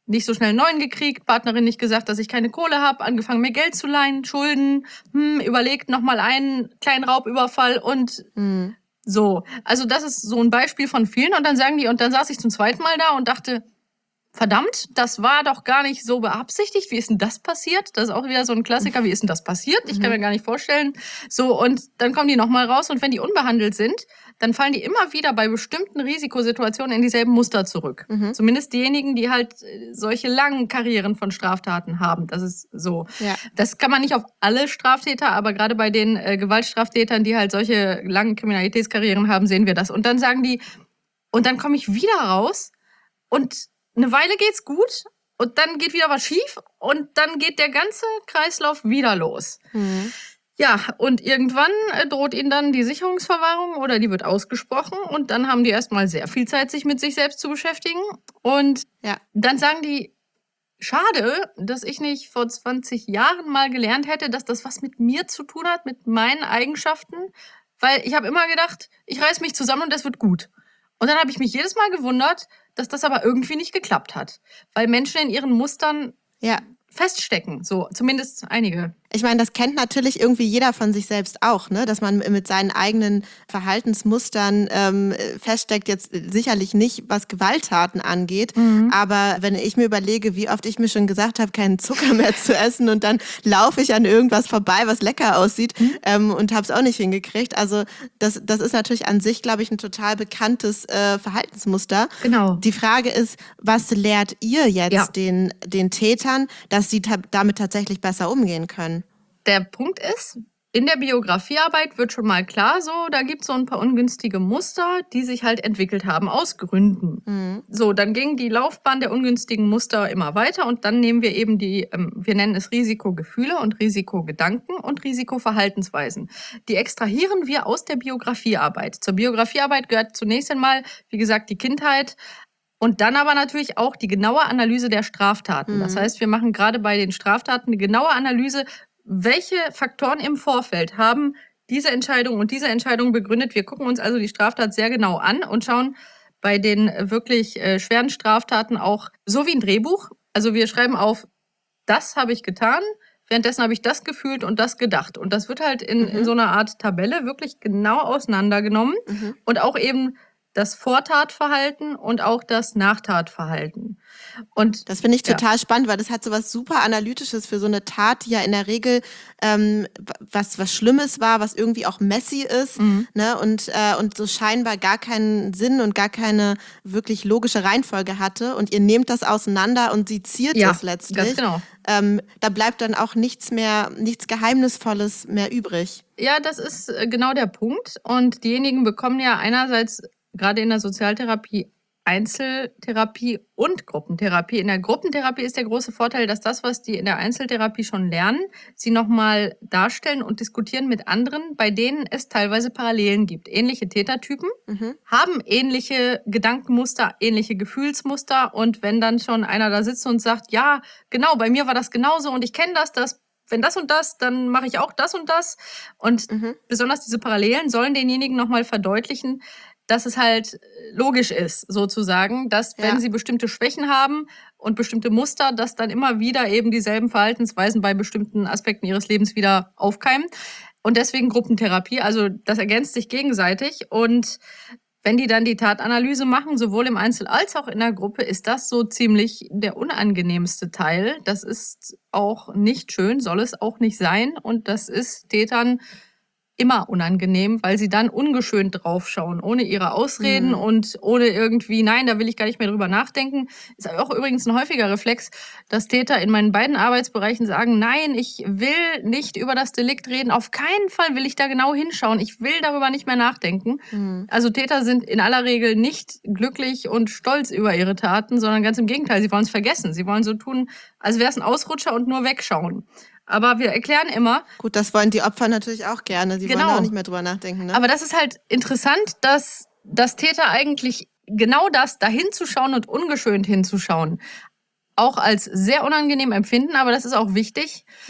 Speaker 2: nicht so schnell einen neuen gekriegt, Partnerin nicht gesagt, dass ich keine Kohle habe, angefangen mir Geld zu leihen, Schulden, hm, überlegt nochmal einen kleinen Raubüberfall und
Speaker 1: Mhm.
Speaker 2: so. Also das ist so ein Beispiel von vielen und dann sagen die, und dann saß ich zum zweiten Mal da und dachte, verdammt, das war doch gar nicht so beabsichtigt. Wie ist denn das passiert? Das ist auch wieder so ein Klassiker. Wie ist denn das passiert? Ich kann mir gar nicht vorstellen. So, und dann kommen die nochmal raus und wenn die unbehandelt sind, dann fallen die immer wieder bei bestimmten Risikosituationen in dieselben Muster zurück.
Speaker 1: Mhm.
Speaker 2: Zumindest diejenigen, die halt solche langen Karrieren von Straftaten haben. Das ist so.
Speaker 1: Ja.
Speaker 2: Das kann man nicht auf alle Straftäter, aber gerade bei den äh, Gewaltstraftätern, die halt solche langen Kriminalitätskarrieren haben, sehen wir das. Und dann sagen die, und dann komme ich wieder raus und eine Weile geht's gut und dann geht wieder was schief und dann geht der ganze Kreislauf wieder los.
Speaker 1: Mhm.
Speaker 2: Ja, und irgendwann droht ihnen dann die Sicherungsverwahrung oder die wird ausgesprochen und dann haben die erstmal sehr viel Zeit, sich mit sich selbst zu beschäftigen. Und
Speaker 1: Ja.
Speaker 2: dann sagen die, schade, dass ich nicht vor zwanzig Jahren mal gelernt hätte, dass das was mit mir zu tun hat, mit meinen Eigenschaften. Weil ich habe immer gedacht, ich reiß mich zusammen und das wird gut. Und dann habe ich mich jedes Mal gewundert, dass das aber irgendwie nicht geklappt hat. Weil Menschen in ihren Mustern
Speaker 1: Ja.
Speaker 2: feststecken, so zumindest einige.
Speaker 1: Ich meine, das kennt natürlich irgendwie jeder von sich selbst auch, ne? Dass man mit seinen eigenen Verhaltensmustern ähm, feststeckt, jetzt sicherlich nicht, was Gewalttaten angeht,
Speaker 2: Mhm.
Speaker 1: aber wenn ich mir überlege, wie oft ich mir schon gesagt habe, keinen Zucker mehr zu essen und dann laufe ich an irgendwas vorbei, was lecker aussieht
Speaker 2: Mhm.
Speaker 1: ähm, und habe es auch nicht hingekriegt. Also das, das ist natürlich an sich, glaube ich, ein total bekanntes äh, Verhaltensmuster.
Speaker 2: Genau.
Speaker 1: Die Frage ist, was lehrt ihr jetzt
Speaker 2: Ja.
Speaker 1: den, den Tätern, dass sie ta- damit tatsächlich besser umgehen können?
Speaker 2: Der Punkt ist, in der Biografiearbeit wird schon mal klar, so, da gibt es so ein paar ungünstige Muster, die sich halt entwickelt haben, aus Gründen.
Speaker 1: Mhm.
Speaker 2: So, dann ging die Laufbahn der ungünstigen Muster immer weiter und dann nehmen wir eben die, ähm, wir nennen es Risikogefühle und Risikogedanken und Risikoverhaltensweisen. Die extrahieren wir aus der Biografiearbeit. Zur Biografiearbeit gehört zunächst einmal, wie gesagt, die Kindheit, und dann aber natürlich auch die genaue Analyse der Straftaten.
Speaker 1: Mhm.
Speaker 2: Das heißt, wir machen gerade bei den Straftaten eine genaue Analyse, welche Faktoren im Vorfeld haben diese Entscheidung und diese Entscheidung begründet. Wir gucken uns also die Straftat sehr genau an und schauen bei den wirklich äh, schweren Straftaten auch so wie ein Drehbuch. Also wir schreiben auf, das habe ich getan, währenddessen habe ich das gefühlt und das gedacht. Und das wird halt in,
Speaker 1: Mhm.
Speaker 2: in so einer Art Tabelle wirklich genau auseinandergenommen
Speaker 1: Mhm.
Speaker 2: und auch eben das Vortatverhalten und auch das Nachtatverhalten. Und
Speaker 1: Das finde ich
Speaker 2: ja.
Speaker 1: total spannend, weil das hat so was super Analytisches für so eine Tat, die ja in der Regel ähm, was, was Schlimmes war, was irgendwie auch messy ist,
Speaker 2: Mhm.
Speaker 1: ne? und, äh, und so scheinbar gar keinen Sinn und gar keine wirklich logische Reihenfolge hatte. Und ihr nehmt das auseinander und seziert
Speaker 2: Ja,
Speaker 1: es letztlich.
Speaker 2: ganz genau.
Speaker 1: Ähm, da bleibt dann auch nichts mehr, nichts Geheimnisvolles mehr übrig.
Speaker 2: Ja, das ist äh, genau der Punkt. Und diejenigen bekommen ja einerseits gerade in der Sozialtherapie Einzeltherapie und Gruppentherapie. In der Gruppentherapie ist der große Vorteil, dass das, was die in der Einzeltherapie schon lernen, sie nochmal darstellen und diskutieren mit anderen, bei denen es teilweise Parallelen gibt. Ähnliche Tätertypen
Speaker 1: Mhm.
Speaker 2: haben ähnliche Gedankenmuster, ähnliche Gefühlsmuster. Und wenn dann schon einer da sitzt und sagt, ja, genau, bei mir war das genauso und ich kenne das, das wenn das und das, dann mache ich auch das und das. Und
Speaker 1: Mhm.
Speaker 2: besonders diese Parallelen sollen denjenigen nochmal verdeutlichen, dass es halt logisch ist, sozusagen, dass
Speaker 1: Ja.
Speaker 2: wenn sie bestimmte Schwächen haben und bestimmte Muster, dass dann immer wieder eben dieselben Verhaltensweisen bei bestimmten Aspekten ihres Lebens wieder aufkeimen. Und deswegen Gruppentherapie, also das ergänzt sich gegenseitig. Und wenn die dann die Tatanalyse machen, sowohl im Einzel- als auch in der Gruppe, ist das so ziemlich der unangenehmste Teil. Das ist auch nicht schön, soll es auch nicht sein. Und das ist Tätern immer unangenehm, weil sie dann ungeschönt draufschauen, ohne ihre Ausreden
Speaker 1: Mhm.
Speaker 2: und ohne irgendwie, nein, da will ich gar nicht mehr drüber nachdenken. Ist auch übrigens ein häufiger Reflex, dass Täter in meinen beiden Arbeitsbereichen sagen, nein, ich will nicht über das Delikt reden, auf keinen Fall will ich da genau hinschauen, ich will darüber nicht mehr nachdenken.
Speaker 1: Mhm.
Speaker 2: Also Täter sind in aller Regel nicht glücklich und stolz über ihre Taten, sondern ganz im Gegenteil, sie wollen es vergessen. Sie wollen so tun, als wäre es ein Ausrutscher und nur wegschauen. Aber wir erklären immer.
Speaker 1: Gut, das wollen die Opfer natürlich auch gerne. Die
Speaker 2: Genau.
Speaker 1: wollen auch nicht mehr drüber nachdenken. Ne?
Speaker 2: Aber das ist halt interessant, dass, dass Täter eigentlich genau das, da hinzuschauen und ungeschönt hinzuschauen, auch als sehr unangenehm empfinden. Aber das ist auch wichtig,
Speaker 1: Mhm.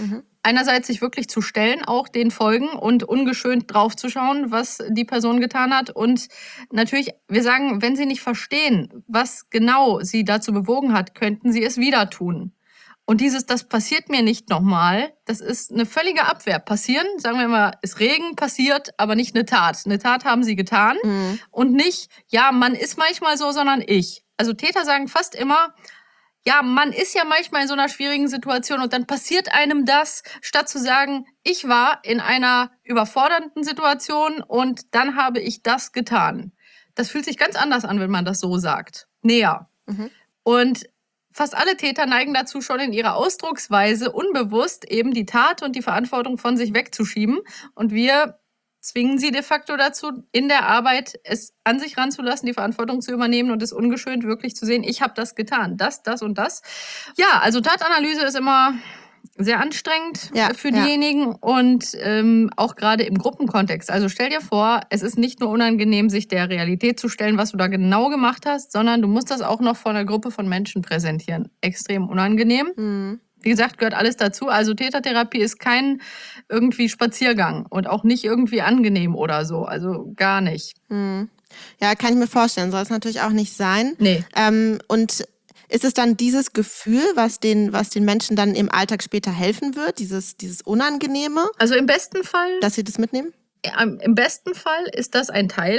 Speaker 2: einerseits sich wirklich zu stellen, auch den Folgen und ungeschönt draufzuschauen, was die Person getan hat. Und natürlich, wir sagen, wenn sie nicht verstehen, was genau sie dazu bewogen hat, könnten sie es wieder tun. Und dieses, das passiert mir nicht nochmal, das ist eine völlige Abwehr. Passieren, sagen wir mal, ist Regen, passiert, aber nicht eine Tat. Eine Tat haben sie getan
Speaker 1: Mhm.
Speaker 2: und nicht, ja, man ist manchmal so, sondern ich. Also Täter sagen fast immer, ja, man ist ja manchmal in so einer schwierigen Situation und dann passiert einem das, statt zu sagen, ich war in einer überfordernden Situation und dann habe ich das getan. Das fühlt sich ganz anders an, wenn man das so sagt. Näher.
Speaker 1: Mhm.
Speaker 2: Und fast alle Täter neigen dazu, schon in ihrer Ausdrucksweise unbewusst eben die Tat und die Verantwortung von sich wegzuschieben. Und wir zwingen sie de facto dazu, in der Arbeit es an sich ranzulassen, die Verantwortung zu übernehmen und es ungeschönt wirklich zu sehen, ich habe das getan, das, das und das. Ja, also Tatanalyse ist immer sehr anstrengend
Speaker 1: Ja,
Speaker 2: für
Speaker 1: ja.
Speaker 2: diejenigen und ähm, auch gerade im Gruppenkontext. Also stell dir vor, es ist nicht nur unangenehm, sich der Realität zu stellen, was du da genau gemacht hast, sondern du musst das auch noch vor einer Gruppe von Menschen präsentieren. Extrem unangenehm.
Speaker 1: Mhm.
Speaker 2: Wie gesagt, gehört alles dazu. Also Tätertherapie ist kein irgendwie Spaziergang und auch nicht irgendwie angenehm oder so. Also gar nicht.
Speaker 1: Mhm. Ja, kann ich mir vorstellen. Soll es natürlich auch nicht sein.
Speaker 2: Nee.
Speaker 1: Ähm, und ist es dann dieses Gefühl, was den, was den Menschen dann im Alltag später helfen wird, dieses, dieses Unangenehme,
Speaker 2: Also im besten Fall,
Speaker 1: dass sie das mitnehmen?
Speaker 2: ja, im besten Fall ist das ein Teil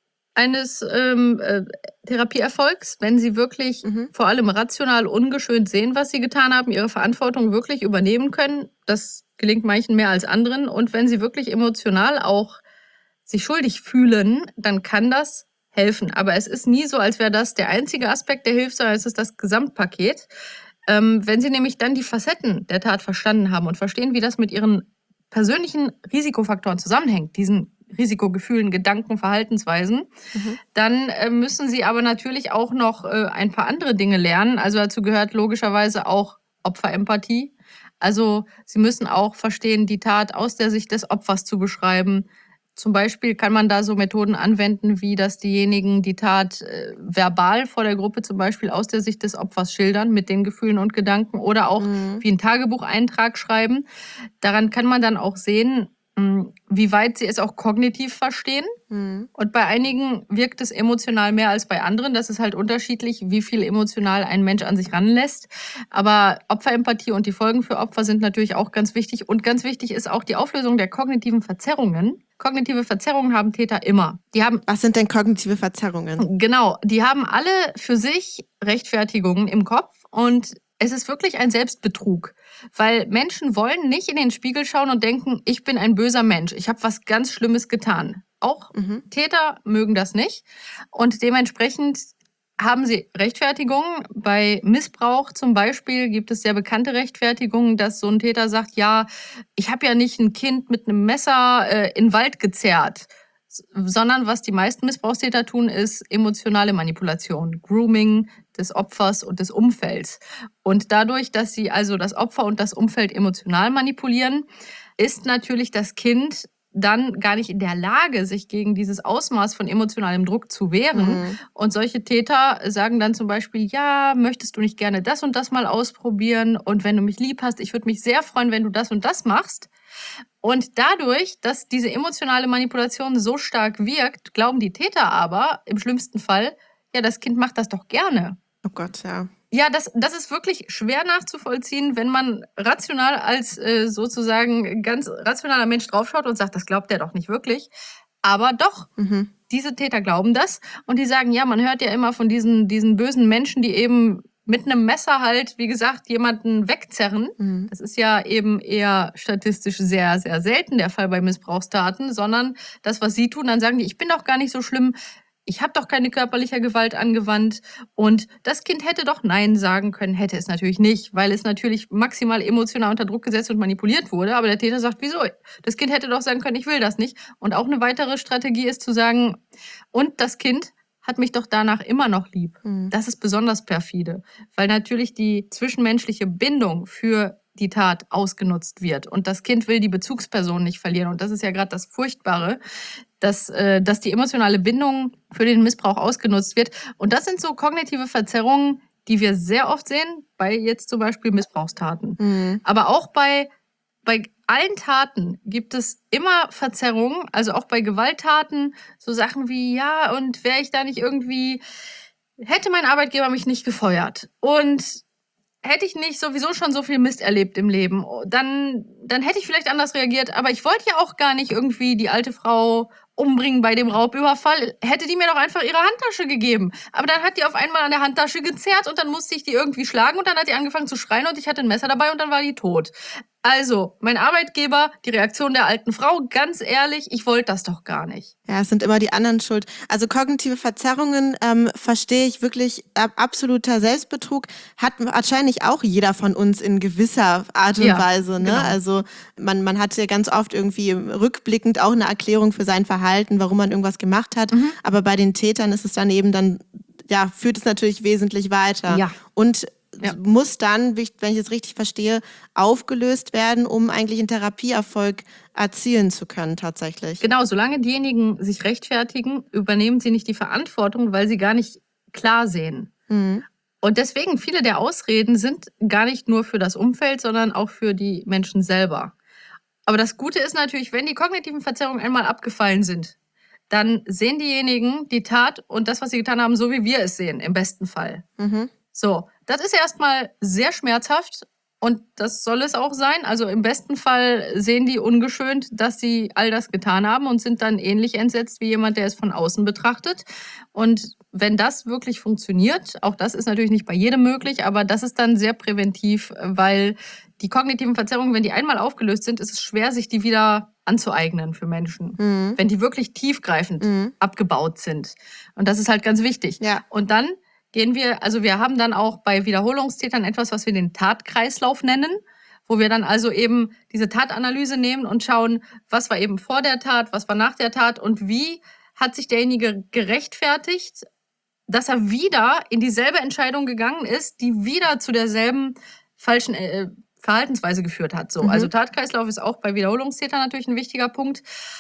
Speaker 2: eines ähm, äh, Therapieerfolgs, wenn sie wirklich
Speaker 1: Mhm.
Speaker 2: vor allem rational ungeschönt sehen, was sie getan haben, ihre Verantwortung wirklich übernehmen können. Das gelingt manchen mehr als anderen. Und wenn sie wirklich emotional auch sich schuldig fühlen, dann kann das helfen. Aber es ist nie so, als wäre das der einzige Aspekt, der hilft, sondern es ist das Gesamtpaket. Ähm, wenn sie nämlich dann die Facetten der Tat verstanden haben und verstehen, wie das mit ihren persönlichen Risikofaktoren zusammenhängt, diesen Risikogefühlen, Gedanken, Verhaltensweisen,
Speaker 1: Mhm.
Speaker 2: dann äh, müssen sie aber natürlich auch noch äh, ein paar andere Dinge lernen. Also dazu gehört logischerweise auch Opferempathie. Also sie müssen auch verstehen, die Tat aus der Sicht des Opfers zu beschreiben. Zum Beispiel kann man da so Methoden anwenden, wie dass diejenigen die Tat äh, verbal vor der Gruppe zum Beispiel aus der Sicht des Opfers schildern mit den Gefühlen und Gedanken oder auch
Speaker 1: Mhm.
Speaker 2: wie einen Tagebucheintrag schreiben. Daran kann man dann auch sehen, mh, wie weit sie es auch kognitiv verstehen.
Speaker 1: Mhm.
Speaker 2: Und bei einigen wirkt es emotional mehr als bei anderen. Das ist halt unterschiedlich, wie viel emotional ein Mensch an sich ranlässt. Aber Opferempathie und die Folgen für Opfer sind natürlich auch ganz wichtig. Und ganz wichtig ist auch die Auflösung der kognitiven Verzerrungen. Kognitive Verzerrungen haben Täter immer. Die haben
Speaker 1: Was sind denn kognitive Verzerrungen?
Speaker 2: Genau, die haben alle für sich Rechtfertigungen im Kopf und es ist wirklich ein Selbstbetrug, weil Menschen wollen nicht in den Spiegel schauen und denken, ich bin ein böser Mensch, ich habe was ganz Schlimmes getan. Auch
Speaker 1: Mhm.
Speaker 2: Täter mögen das nicht und dementsprechend haben sie Rechtfertigungen. Bei Missbrauch zum Beispiel gibt es sehr bekannte Rechtfertigungen, dass so ein Täter sagt, ja, ich habe ja nicht ein Kind mit einem Messer äh, in den Wald gezerrt, sondern was die meisten Missbrauchstäter tun, ist emotionale Manipulation, Grooming des Opfers und des Umfelds. Und dadurch, dass sie also das Opfer und das Umfeld emotional manipulieren, ist natürlich das Kind dann gar nicht in der Lage, sich gegen dieses Ausmaß von emotionalem Druck zu wehren.
Speaker 1: Mhm.
Speaker 2: Und solche Täter sagen dann zum Beispiel, ja, möchtest du nicht gerne das und das mal ausprobieren? Und wenn du mich lieb hast, ich würde mich sehr freuen, wenn du das und das machst. Und dadurch, dass diese emotionale Manipulation so stark wirkt, glauben die Täter aber im schlimmsten Fall, ja, das Kind macht das doch gerne.
Speaker 1: Oh Gott, ja.
Speaker 2: Ja, das, das ist wirklich schwer nachzuvollziehen, wenn man rational als äh, sozusagen ganz rationaler Mensch draufschaut und sagt, das glaubt der doch nicht wirklich. Aber doch,
Speaker 1: Mhm.
Speaker 2: diese Täter glauben das und die sagen, ja, man hört ja immer von diesen, diesen bösen Menschen, die eben mit einem Messer halt, wie gesagt, jemanden wegzerren.
Speaker 1: Mhm.
Speaker 2: Das ist ja eben eher statistisch sehr, sehr selten der Fall bei Missbrauchstaten, sondern das, was sie tun, dann sagen die, ich bin doch gar nicht so schlimm, ich habe doch keine körperliche Gewalt angewandt und das Kind hätte doch Nein sagen können, hätte es natürlich nicht, weil es natürlich maximal emotional unter Druck gesetzt und manipuliert wurde, aber der Täter sagt, wieso? Das Kind hätte doch sagen können, ich will das nicht. Und auch eine weitere Strategie ist zu sagen, und das Kind hat mich doch danach immer noch lieb.
Speaker 1: Mhm.
Speaker 2: Das ist besonders perfide, weil natürlich die zwischenmenschliche Bindung für die Tat ausgenutzt wird. Und das Kind will die Bezugsperson nicht verlieren. Und das ist ja gerade das Furchtbare, dass, äh, dass die emotionale Bindung für den Missbrauch ausgenutzt wird. Und das sind so kognitive Verzerrungen, die wir sehr oft sehen, bei jetzt zum Beispiel Missbrauchstaten.
Speaker 1: Mhm.
Speaker 2: Aber auch bei bei allen Taten gibt es immer Verzerrungen, also auch bei Gewalttaten, so Sachen wie, ja, und wäre ich da nicht irgendwie, hätte mein Arbeitgeber mich nicht gefeuert und hätte ich nicht sowieso schon so viel Mist erlebt im Leben, dann, dann hätte ich vielleicht anders reagiert. Aber ich wollte ja auch gar nicht irgendwie die alte Frau umbringen bei dem Raubüberfall. Hätte die mir doch einfach ihre Handtasche gegeben. Aber dann hat die auf einmal an der Handtasche gezerrt und dann musste ich die irgendwie schlagen und dann hat die angefangen zu schreien und ich hatte ein Messer dabei und dann war die tot. Also, mein Arbeitgeber, die Reaktion der alten Frau, ganz ehrlich, ich wollte das doch gar nicht.
Speaker 1: Ja, es sind immer die anderen schuld. Also kognitive Verzerrungen ähm, verstehe ich wirklich, äh, absoluter Selbstbetrug hat wahrscheinlich auch jeder von uns in gewisser Art und
Speaker 2: Ja,
Speaker 1: Weise. Ne?
Speaker 2: genau.
Speaker 1: Also man, man hat ja ganz oft irgendwie rückblickend auch eine Erklärung für sein Verhalten, warum man irgendwas gemacht hat.
Speaker 2: Mhm.
Speaker 1: Aber bei den Tätern ist es dann eben dann, ja, führt es natürlich wesentlich weiter.
Speaker 2: Ja.
Speaker 1: Und
Speaker 2: Ja.
Speaker 1: muss dann, wenn ich es richtig verstehe, aufgelöst werden, um eigentlich einen Therapieerfolg erzielen zu können tatsächlich.
Speaker 2: Genau, solange diejenigen sich rechtfertigen, übernehmen sie nicht die Verantwortung, weil sie gar nicht klar sehen.
Speaker 1: Mhm.
Speaker 2: Und deswegen, viele der Ausreden sind gar nicht nur für das Umfeld, sondern auch für die Menschen selber. Aber das Gute ist natürlich, wenn die kognitiven Verzerrungen einmal abgefallen sind, dann sehen diejenigen die Tat und das, was sie getan haben, so wie wir es sehen, im besten Fall.
Speaker 1: Mhm.
Speaker 2: So, das ist erstmal sehr schmerzhaft und das soll es auch sein. Also im besten Fall sehen die ungeschönt, dass sie all das getan haben und sind dann ähnlich entsetzt wie jemand, der es von außen betrachtet. Und wenn das wirklich funktioniert, auch das ist natürlich nicht bei jedem möglich, aber das ist dann sehr präventiv, weil die kognitiven Verzerrungen, wenn die einmal aufgelöst sind, ist es schwer, sich die wieder anzueignen für Menschen,
Speaker 1: Mhm.
Speaker 2: wenn die wirklich tiefgreifend
Speaker 1: Mhm.
Speaker 2: abgebaut sind. Und das ist halt ganz wichtig.
Speaker 1: Ja.
Speaker 2: Und dann gehen wir, also wir haben dann auch bei Wiederholungstätern etwas, was wir den Tatkreislauf nennen, wo wir dann also eben diese Tatanalyse nehmen und schauen, was war eben vor der Tat, was war nach der Tat und wie hat sich derjenige gerechtfertigt, dass er wieder in dieselbe Entscheidung gegangen ist, die wieder zu derselben falschen äh, Verhaltensweise geführt hat. So,
Speaker 1: Mhm.
Speaker 2: also Tatkreislauf ist auch bei Wiederholungstätern natürlich ein wichtiger Punkt.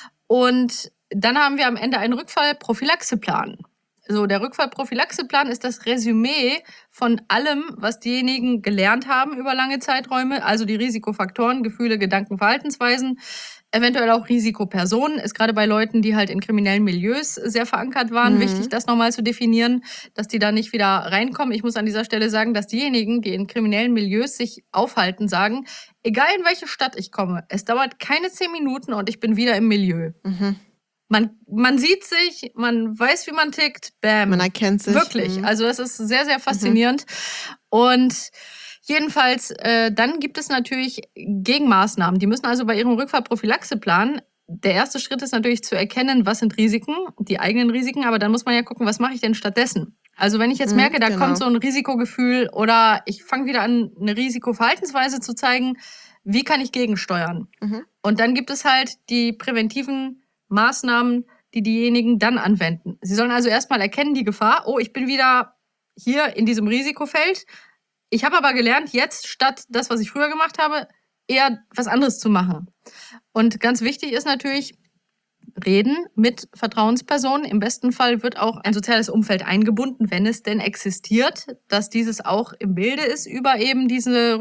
Speaker 2: Und dann haben wir am Ende einen Rückfallprophylaxeplan. So, der Rückfallprophylaxeplan ist das Resümee von allem, was diejenigen gelernt haben über lange Zeiträume, also die Risikofaktoren, Gefühle, Gedanken, Verhaltensweisen, eventuell auch Risikopersonen, ist gerade bei Leuten, die halt in kriminellen Milieus sehr verankert waren,
Speaker 1: Mhm.
Speaker 2: wichtig, das nochmal zu definieren, dass die da nicht wieder reinkommen. Ich muss an dieser Stelle sagen, dass diejenigen, die in kriminellen Milieus sich aufhalten, sagen, egal in welche Stadt ich komme, es dauert keine zehn Minuten und ich bin wieder im Milieu.
Speaker 1: Mhm.
Speaker 2: Man, man sieht sich, man weiß, wie man tickt, bam.
Speaker 1: Man erkennt sich.
Speaker 2: Wirklich,
Speaker 1: Mhm.
Speaker 2: also das ist sehr, sehr faszinierend. Und jedenfalls, äh, dann gibt es natürlich Gegenmaßnahmen. Die müssen also bei ihrem Rückfallprophylaxeplan, der erste Schritt ist natürlich zu erkennen, was sind Risiken, die eigenen Risiken, aber dann muss man ja gucken, was mache ich denn stattdessen? Also wenn ich jetzt
Speaker 1: Mhm,
Speaker 2: merke, da
Speaker 1: genau.
Speaker 2: kommt so ein Risikogefühl oder ich fange wieder an, eine Risikoverhaltensweise zu zeigen, wie kann ich gegensteuern?
Speaker 1: Mhm.
Speaker 2: Und dann gibt es halt die präventiven Maßnahmen, die diejenigen dann anwenden. Sie sollen also erstmal erkennen die Gefahr, oh, ich bin wieder hier in diesem Risikofeld. Ich habe aber gelernt, jetzt statt das, was ich früher gemacht habe, eher was anderes zu machen. Und ganz wichtig ist natürlich, reden mit Vertrauenspersonen. Im besten Fall wird auch ein soziales Umfeld eingebunden, wenn es denn existiert, dass dieses auch im Bilde ist über eben diese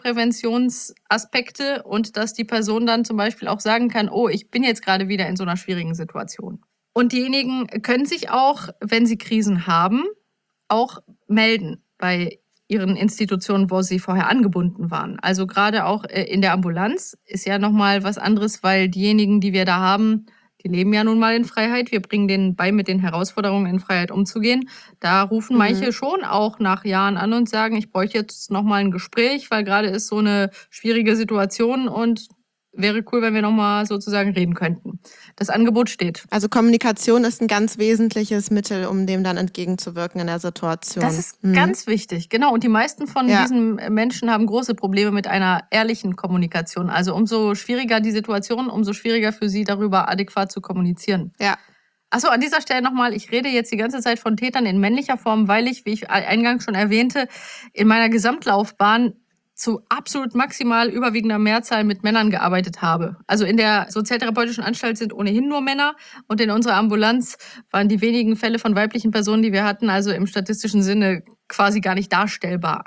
Speaker 2: Rückfallpräventionsaspekte und dass die Person dann zum Beispiel auch sagen kann, oh, ich bin jetzt gerade wieder in so einer schwierigen Situation. Und diejenigen können sich auch, wenn sie Krisen haben, auch melden bei ihren Institutionen, wo sie vorher angebunden waren. Also gerade auch in der Ambulanz ist ja nochmal was anderes, weil diejenigen, die wir da haben, die leben ja nun mal in Freiheit. Wir bringen denen bei, mit den Herausforderungen in Freiheit umzugehen. Da rufen
Speaker 1: Mhm.
Speaker 2: manche schon auch nach Jahren an und sagen, ich bräuchte jetzt nochmal ein Gespräch, weil gerade ist so eine schwierige Situation und wäre cool, wenn wir nochmal sozusagen reden könnten. Das Angebot steht.
Speaker 1: Also Kommunikation ist ein ganz wesentliches Mittel, um dem dann entgegenzuwirken in der Situation.
Speaker 2: Das ist
Speaker 1: Mhm.
Speaker 2: ganz wichtig, genau. Und die meisten von
Speaker 1: Ja.
Speaker 2: diesen Menschen haben große Probleme mit einer ehrlichen Kommunikation. Also umso schwieriger die Situation, umso schwieriger für sie, darüber adäquat zu kommunizieren.
Speaker 1: Ja.
Speaker 2: Achso, an dieser Stelle nochmal, ich rede jetzt die ganze Zeit von Tätern in männlicher Form, weil ich, wie ich eingangs schon erwähnte, in meiner Gesamtlaufbahn zu absolut maximal überwiegender Mehrzahl mit Männern gearbeitet habe. Also in der sozialtherapeutischen Anstalt sind ohnehin nur Männer und in unserer Ambulanz waren die wenigen Fälle von weiblichen Personen, die wir hatten, also im statistischen Sinne quasi gar nicht darstellbar.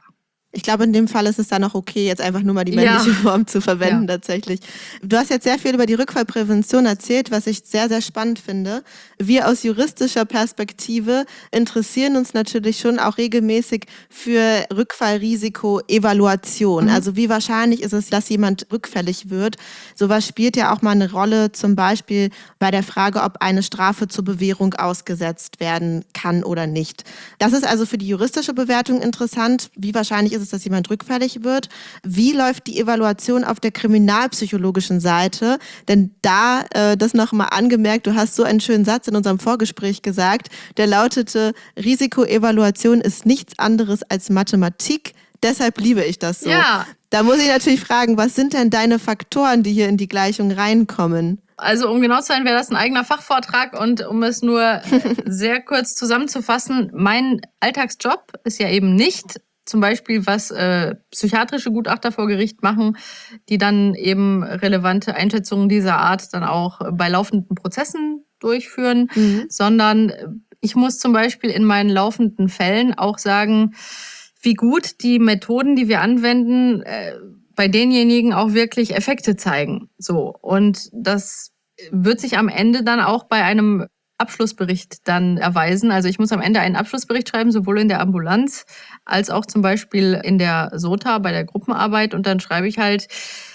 Speaker 1: Ich glaube, in dem Fall ist es dann auch okay, jetzt einfach nur mal die männliche ja. Form zu verwenden, ja. tatsächlich. Du hast jetzt sehr viel über die Rückfallprävention erzählt, was ich sehr, sehr spannend finde. Wir aus juristischer Perspektive interessieren uns natürlich schon auch regelmäßig für Rückfallrisiko-Evaluation. Mhm. Also wie wahrscheinlich ist es, dass jemand rückfällig wird? Sowas spielt ja auch mal eine Rolle, zum Beispiel bei der Frage, ob eine Strafe zur Bewährung ausgesetzt werden kann oder nicht. Das ist also für die juristische Bewertung interessant. Wie wahrscheinlich ist es, dass jemand rückfällig wird? Wie läuft die Evaluation auf der kriminalpsychologischen Seite? Denn da, äh, das nochmal angemerkt, du hast so einen schönen Satz in unserem Vorgespräch gesagt, der lautete, Risikoevaluation ist nichts anderes als Mathematik, deshalb liebe ich das so.
Speaker 2: Ja.
Speaker 1: Da muss ich natürlich fragen, was sind denn deine Faktoren, die hier in die Gleichung reinkommen?
Speaker 2: Also um genau zu sein, wäre das ein eigener Fachvortrag und um es nur sehr kurz zusammenzufassen, mein Alltagsjob ist ja eben nicht zum Beispiel, was äh, psychiatrische Gutachter vor Gericht machen, die dann eben relevante Einschätzungen dieser Art dann auch bei laufenden Prozessen durchführen, mhm. sondern ich muss zum Beispiel in meinen laufenden Fällen auch sagen, wie gut die Methoden, die wir anwenden, äh, bei denjenigen auch wirklich Effekte zeigen. So. Und das wird sich am Ende dann auch bei einem Abschlussbericht dann erweisen. Also ich muss am Ende einen Abschlussbericht schreiben, sowohl in der Ambulanz als auch zum Beispiel in der SOTA bei der Gruppenarbeit. Und dann schreibe ich halt,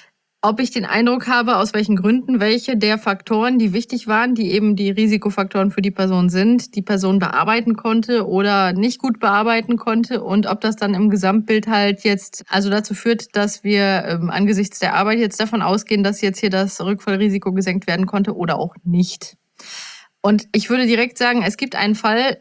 Speaker 2: ob ich den Eindruck habe, aus welchen Gründen, welche der Faktoren, die wichtig waren, die eben die Risikofaktoren für die Person sind, die Person bearbeiten konnte oder nicht gut bearbeiten konnte und ob das dann im Gesamtbild halt jetzt also dazu führt, dass wir ähm, angesichts der Arbeit jetzt davon ausgehen, dass jetzt hier das Rückfallrisiko gesenkt werden konnte oder auch nicht. Und ich würde direkt sagen, es gibt einen Fall,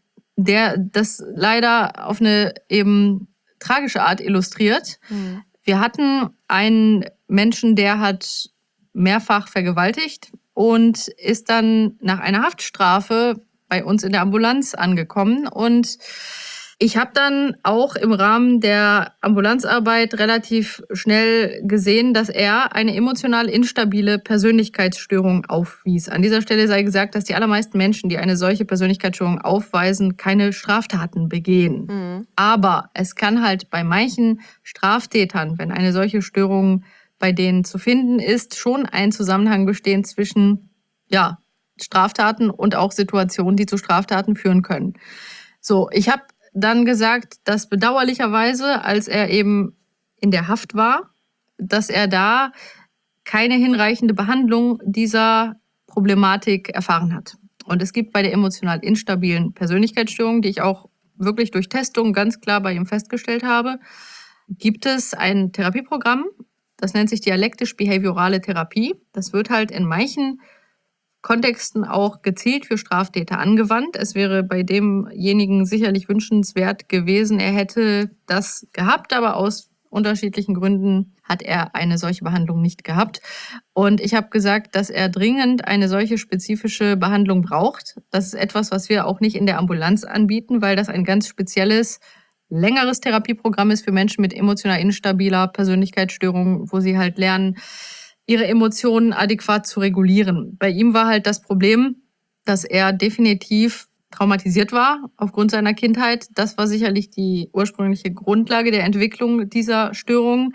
Speaker 2: der das leider auf eine eben tragische Art illustriert. Mhm. Wir hatten einen Menschen, der hat mehrfach vergewaltigt und ist dann nach einer Haftstrafe bei uns in der Ambulanz angekommen. Und ich habe dann auch im Rahmen der Ambulanzarbeit relativ schnell gesehen, dass er eine emotional instabile Persönlichkeitsstörung aufwies. An dieser Stelle sei gesagt, dass die allermeisten Menschen, die eine solche Persönlichkeitsstörung aufweisen, keine Straftaten begehen. Mhm. Aber es kann halt bei manchen Straftätern, wenn eine solche Störung bei denen zu finden ist, schon ein Zusammenhang bestehen zwischen ja, Straftaten und auch Situationen, die zu Straftaten führen können. So, ich habe dann gesagt, dass bedauerlicherweise, als er eben in der Haft war, dass er da keine hinreichende Behandlung dieser Problematik erfahren hat. Und es gibt bei der emotional instabilen Persönlichkeitsstörung, die ich auch wirklich durch Testungen ganz klar bei ihm festgestellt habe, gibt es ein Therapieprogramm, das nennt sich dialektisch-behaviorale Therapie. Das wird halt in manchen Kontexten auch gezielt für Straftäter angewandt. Es wäre bei demjenigen sicherlich wünschenswert gewesen, er hätte das gehabt, aber aus unterschiedlichen Gründen hat er eine solche Behandlung nicht gehabt. Und ich habe gesagt, dass er dringend eine solche spezifische Behandlung braucht. Das ist etwas, was wir auch nicht in der Ambulanz anbieten, weil das ein ganz spezielles, längeres Therapieprogramm ist für Menschen mit emotional instabiler Persönlichkeitsstörung, wo sie halt lernen, ihre Emotionen adäquat zu regulieren. Bei ihm war halt das Problem, dass er definitiv traumatisiert war aufgrund seiner Kindheit. Das war sicherlich die ursprüngliche Grundlage der Entwicklung dieser Störung.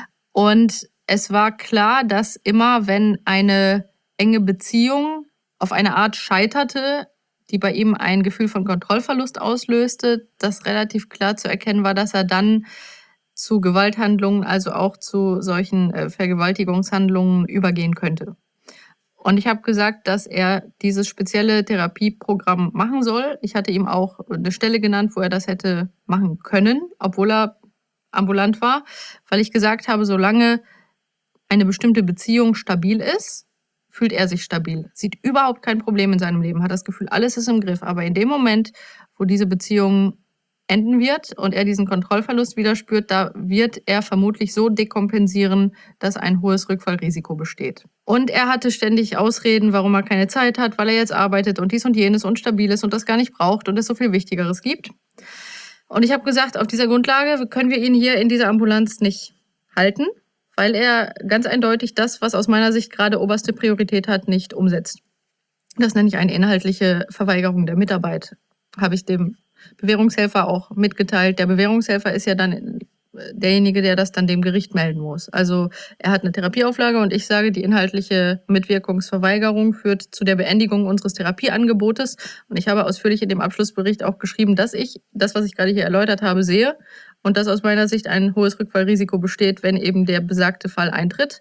Speaker 2: Und es war klar, dass immer, wenn eine enge Beziehung auf eine Art scheiterte, die bei ihm ein Gefühl von Kontrollverlust auslöste, dass relativ klar zu erkennen war, dass er dann zu Gewalthandlungen, also auch zu solchen äh, Vergewaltigungshandlungen übergehen könnte. Und ich habe gesagt, dass er dieses spezielle Therapieprogramm machen soll. Ich hatte ihm auch eine Stelle genannt, wo er das hätte machen können, obwohl er ambulant war, weil ich gesagt habe, solange eine bestimmte Beziehung stabil ist, fühlt er sich stabil, sieht überhaupt kein Problem in seinem Leben, hat das Gefühl, alles ist im Griff. Aber in dem Moment, wo diese Beziehung enden wird und er diesen Kontrollverlust wieder spürt, da wird er vermutlich so dekompensieren, dass ein hohes Rückfallrisiko besteht. Und er hatte ständig Ausreden, warum er keine Zeit hat, weil er jetzt arbeitet und dies und jenes und stabil ist und das gar nicht braucht und es so viel Wichtigeres gibt. Und ich habe gesagt, auf dieser Grundlage können wir ihn hier in dieser Ambulanz nicht halten, weil er ganz eindeutig das, was aus meiner Sicht gerade oberste Priorität hat, nicht umsetzt. Das nenne ich eine inhaltliche Verweigerung der Mitarbeit, habe ich dem Bewährungshelfer auch mitgeteilt. Der Bewährungshelfer ist ja dann derjenige, der das dann dem Gericht melden muss. Also er hat eine Therapieauflage und ich sage, die inhaltliche Mitwirkungsverweigerung führt zu der Beendigung unseres Therapieangebotes. Und ich habe ausführlich in dem Abschlussbericht auch geschrieben, dass ich das, was ich gerade hier erläutert habe, sehe und dass aus meiner Sicht ein hohes Rückfallrisiko besteht, wenn eben der besagte Fall eintritt.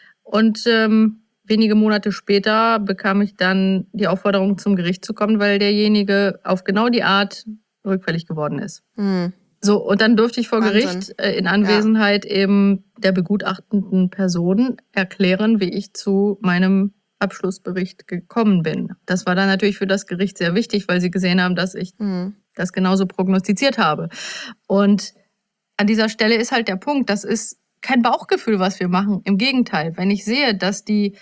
Speaker 2: Und ähm, wenige Monate später bekam ich dann die Aufforderung, zum Gericht zu kommen, weil derjenige auf genau die Art rückfällig geworden ist.
Speaker 1: Hm.
Speaker 2: So, und dann durfte ich vor
Speaker 1: Wahnsinn.
Speaker 2: Gericht äh, in Anwesenheit ja. eben der begutachtenden Person erklären, wie ich zu meinem Abschlussbericht gekommen bin. Das war dann natürlich für das Gericht sehr wichtig, weil sie gesehen haben, dass ich hm. das genauso prognostiziert habe. Und an dieser Stelle ist halt der Punkt, das ist kein Bauchgefühl, was wir machen. Im Gegenteil, wenn ich sehe, dass die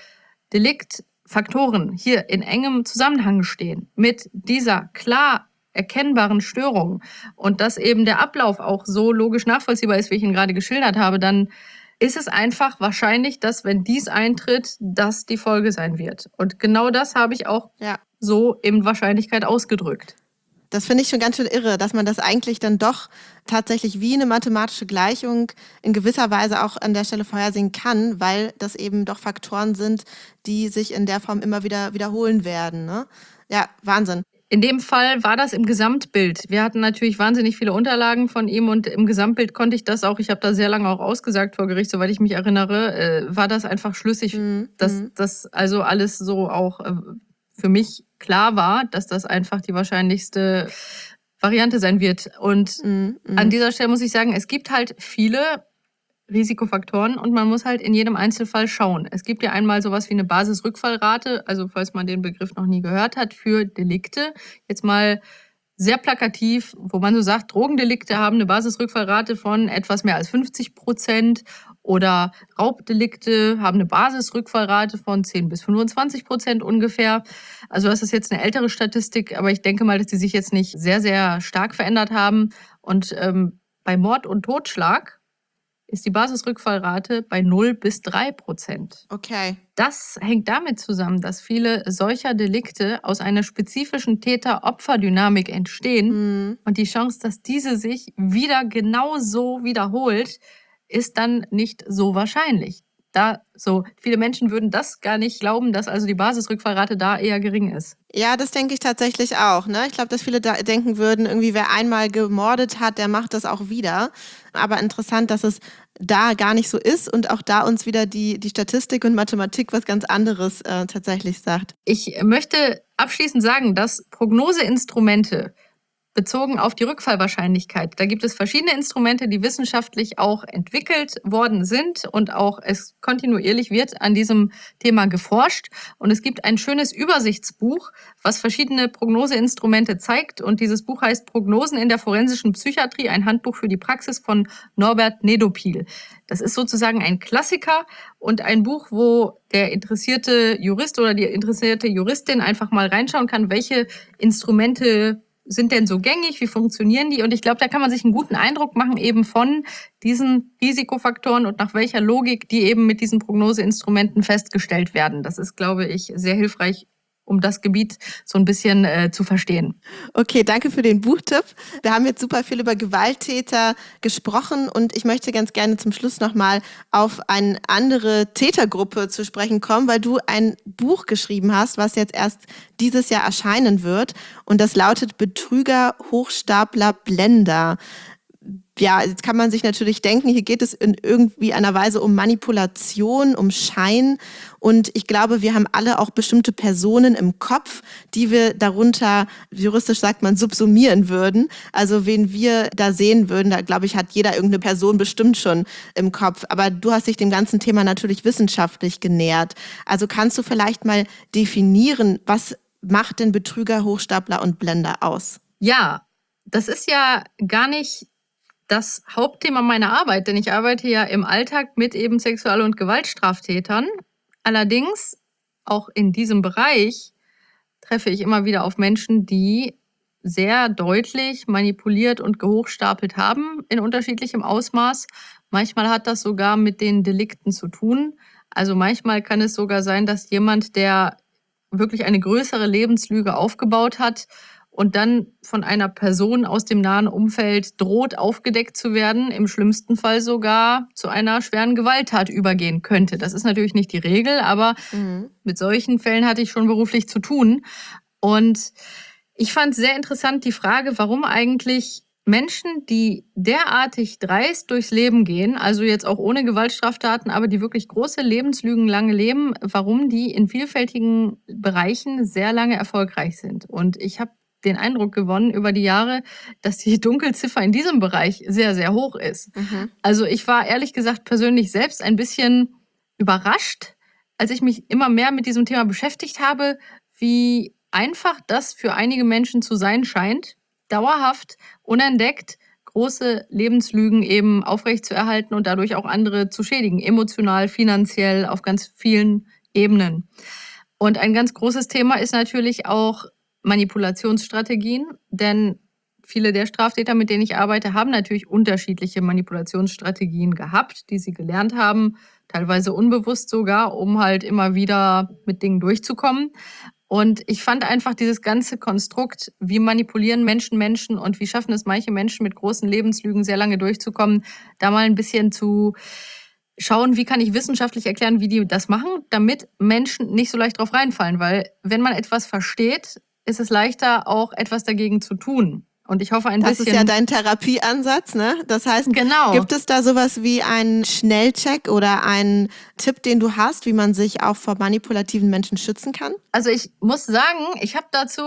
Speaker 2: Deliktfaktoren hier in engem Zusammenhang stehen mit dieser klar erkennbaren Störungen und dass eben der Ablauf auch so logisch nachvollziehbar ist, wie ich ihn gerade geschildert habe, dann ist es einfach wahrscheinlich, dass, wenn dies eintritt, das die Folge sein wird. Und genau das habe ich auch ja. so in Wahrscheinlichkeit ausgedrückt.
Speaker 1: Das finde ich schon ganz schön irre, dass man das eigentlich dann doch tatsächlich wie eine mathematische Gleichung in gewisser Weise auch an der Stelle vorhersehen kann, weil das eben doch Faktoren sind, die sich in der Form immer wieder wiederholen werden. Ne? Ja, Wahnsinn.
Speaker 2: In dem Fall war das im Gesamtbild. Wir hatten natürlich wahnsinnig viele Unterlagen von ihm und im Gesamtbild konnte ich das auch, ich habe da sehr lange auch ausgesagt vor Gericht, soweit ich mich erinnere, äh, war das einfach schlüssig, mhm. dass das also alles so auch äh, für mich klar war, dass das einfach die wahrscheinlichste Variante sein wird. Und mhm. an dieser Stelle muss ich sagen, es gibt halt viele Risikofaktoren und man muss halt in jedem Einzelfall schauen. Es gibt ja einmal sowas wie eine Basisrückfallrate, also falls man den Begriff noch nie gehört hat, für Delikte. Jetzt mal sehr plakativ, wo man so sagt, Drogendelikte haben eine Basisrückfallrate von etwas mehr als fünfzig Prozent oder Raubdelikte haben eine Basisrückfallrate von zehn bis fünfundzwanzig Prozent ungefähr. Also das ist jetzt eine ältere Statistik, aber ich denke mal, dass die sich jetzt nicht sehr, sehr stark verändert haben. Und ähm, bei Mord und Totschlag ist die Basisrückfallrate bei null bis drei Prozent.
Speaker 1: Okay.
Speaker 2: Das hängt damit zusammen, dass viele solcher Delikte aus einer spezifischen Täter-Opfer-Dynamik entstehen. Mhm. Und die Chance, dass diese sich wieder genau so wiederholt, ist dann nicht so wahrscheinlich. Da so viele Menschen würden das gar nicht glauben, dass also die Basisrückfallrate da eher gering ist.
Speaker 1: Ja, das denke ich tatsächlich auch. Ne? Ich glaube, dass viele da denken würden, irgendwie wer einmal gemordet hat, der macht das auch wieder. Aber interessant, dass es da gar nicht so ist und auch da uns wieder die, die Statistik und Mathematik was ganz anderes äh, tatsächlich sagt.
Speaker 2: Ich möchte abschließend sagen, dass Prognoseinstrumente bezogen auf die Rückfallwahrscheinlichkeit. Da gibt es verschiedene Instrumente, die wissenschaftlich auch entwickelt worden sind und auch es kontinuierlich wird an diesem Thema geforscht. Und es gibt ein schönes Übersichtsbuch, was verschiedene Prognoseinstrumente zeigt. Und dieses Buch heißt Prognosen in der forensischen Psychiatrie, ein Handbuch für die Praxis von Norbert Nedopil. Das ist sozusagen ein Klassiker und ein Buch, wo der interessierte Jurist oder die interessierte Juristin einfach mal reinschauen kann, welche Instrumente sind denn so gängig, wie funktionieren die? Und ich glaube, da kann man sich einen guten Eindruck machen eben von diesen Risikofaktoren und nach welcher Logik die eben mit diesen Prognoseinstrumenten festgestellt werden. Das ist, glaube ich, sehr hilfreich, um das Gebiet so ein bisschen äh, zu verstehen.
Speaker 1: Okay, danke für den Buchtipp. Wir haben jetzt super viel über Gewalttäter gesprochen und ich möchte ganz gerne zum Schluss nochmal auf eine andere Tätergruppe zu sprechen kommen, weil du ein Buch geschrieben hast, was jetzt erst dieses Jahr erscheinen wird und das lautet Betrüger, Hochstapler, Blender. Ja, jetzt kann man sich natürlich denken, hier geht es in irgendwie einer Weise um Manipulation, um Schein. Und ich glaube, wir haben alle auch bestimmte Personen im Kopf, die wir darunter, juristisch sagt man, subsumieren würden. Also wen wir da sehen würden, da glaube ich, hat jeder irgendeine Person bestimmt schon im Kopf. Aber du hast dich dem ganzen Thema natürlich wissenschaftlich genähert. Also kannst du vielleicht mal definieren, was macht denn Betrüger, Hochstapler und Blender aus?
Speaker 2: Ja, das ist ja gar nicht das Hauptthema meiner Arbeit, denn ich arbeite ja im Alltag mit eben Sexual- und Gewaltstraftätern. Allerdings, auch in diesem Bereich treffe ich immer wieder auf Menschen, die sehr deutlich manipuliert und gehochstapelt haben in unterschiedlichem Ausmaß. Manchmal hat das sogar mit den Delikten zu tun. Also manchmal kann es sogar sein, dass jemand, der wirklich eine größere Lebenslüge aufgebaut hat und dann von einer Person aus dem nahen Umfeld droht, aufgedeckt zu werden, im schlimmsten Fall sogar zu einer schweren Gewalttat übergehen könnte. Das ist natürlich nicht die Regel, aber mhm. mit solchen Fällen hatte ich schon beruflich zu tun. Und ich fand sehr interessant die Frage, warum eigentlich Menschen, die derartig dreist durchs Leben gehen, also jetzt auch ohne Gewaltstraftaten, aber die wirklich große Lebenslügen lange leben, warum die in vielfältigen Bereichen sehr lange erfolgreich sind. Und ich habe den Eindruck gewonnen über die Jahre, dass die Dunkelziffer in diesem Bereich sehr, sehr hoch ist. Mhm. Also ich war ehrlich gesagt persönlich selbst ein bisschen überrascht, als ich mich immer mehr mit diesem Thema beschäftigt habe, wie einfach das für einige Menschen zu sein scheint, dauerhaft, unentdeckt, große Lebenslügen eben aufrechtzuerhalten und dadurch auch andere zu schädigen, emotional, finanziell, auf ganz vielen Ebenen. Und ein ganz großes Thema ist natürlich auch Manipulationsstrategien, denn viele der Straftäter, mit denen ich arbeite, haben natürlich unterschiedliche Manipulationsstrategien gehabt, die sie gelernt haben, teilweise unbewusst sogar, um halt immer wieder mit Dingen durchzukommen. Und ich fand einfach dieses ganze Konstrukt, wie manipulieren Menschen Menschen und wie schaffen es manche Menschen mit großen Lebenslügen sehr lange durchzukommen, da mal ein bisschen zu schauen, wie kann ich wissenschaftlich erklären, wie die das machen, damit Menschen nicht so leicht drauf reinfallen. Weil wenn man etwas versteht, ist es leichter, auch etwas dagegen zu tun. Und ich hoffe ein
Speaker 1: das
Speaker 2: bisschen...
Speaker 1: Das ist ja dein Therapieansatz, ne? Das heißt,
Speaker 2: genau.
Speaker 1: Gibt es da sowas wie einen Schnellcheck oder einen Tipp, den du hast, wie man sich auch vor manipulativen Menschen schützen kann?
Speaker 2: Also ich muss sagen, ich habe dazu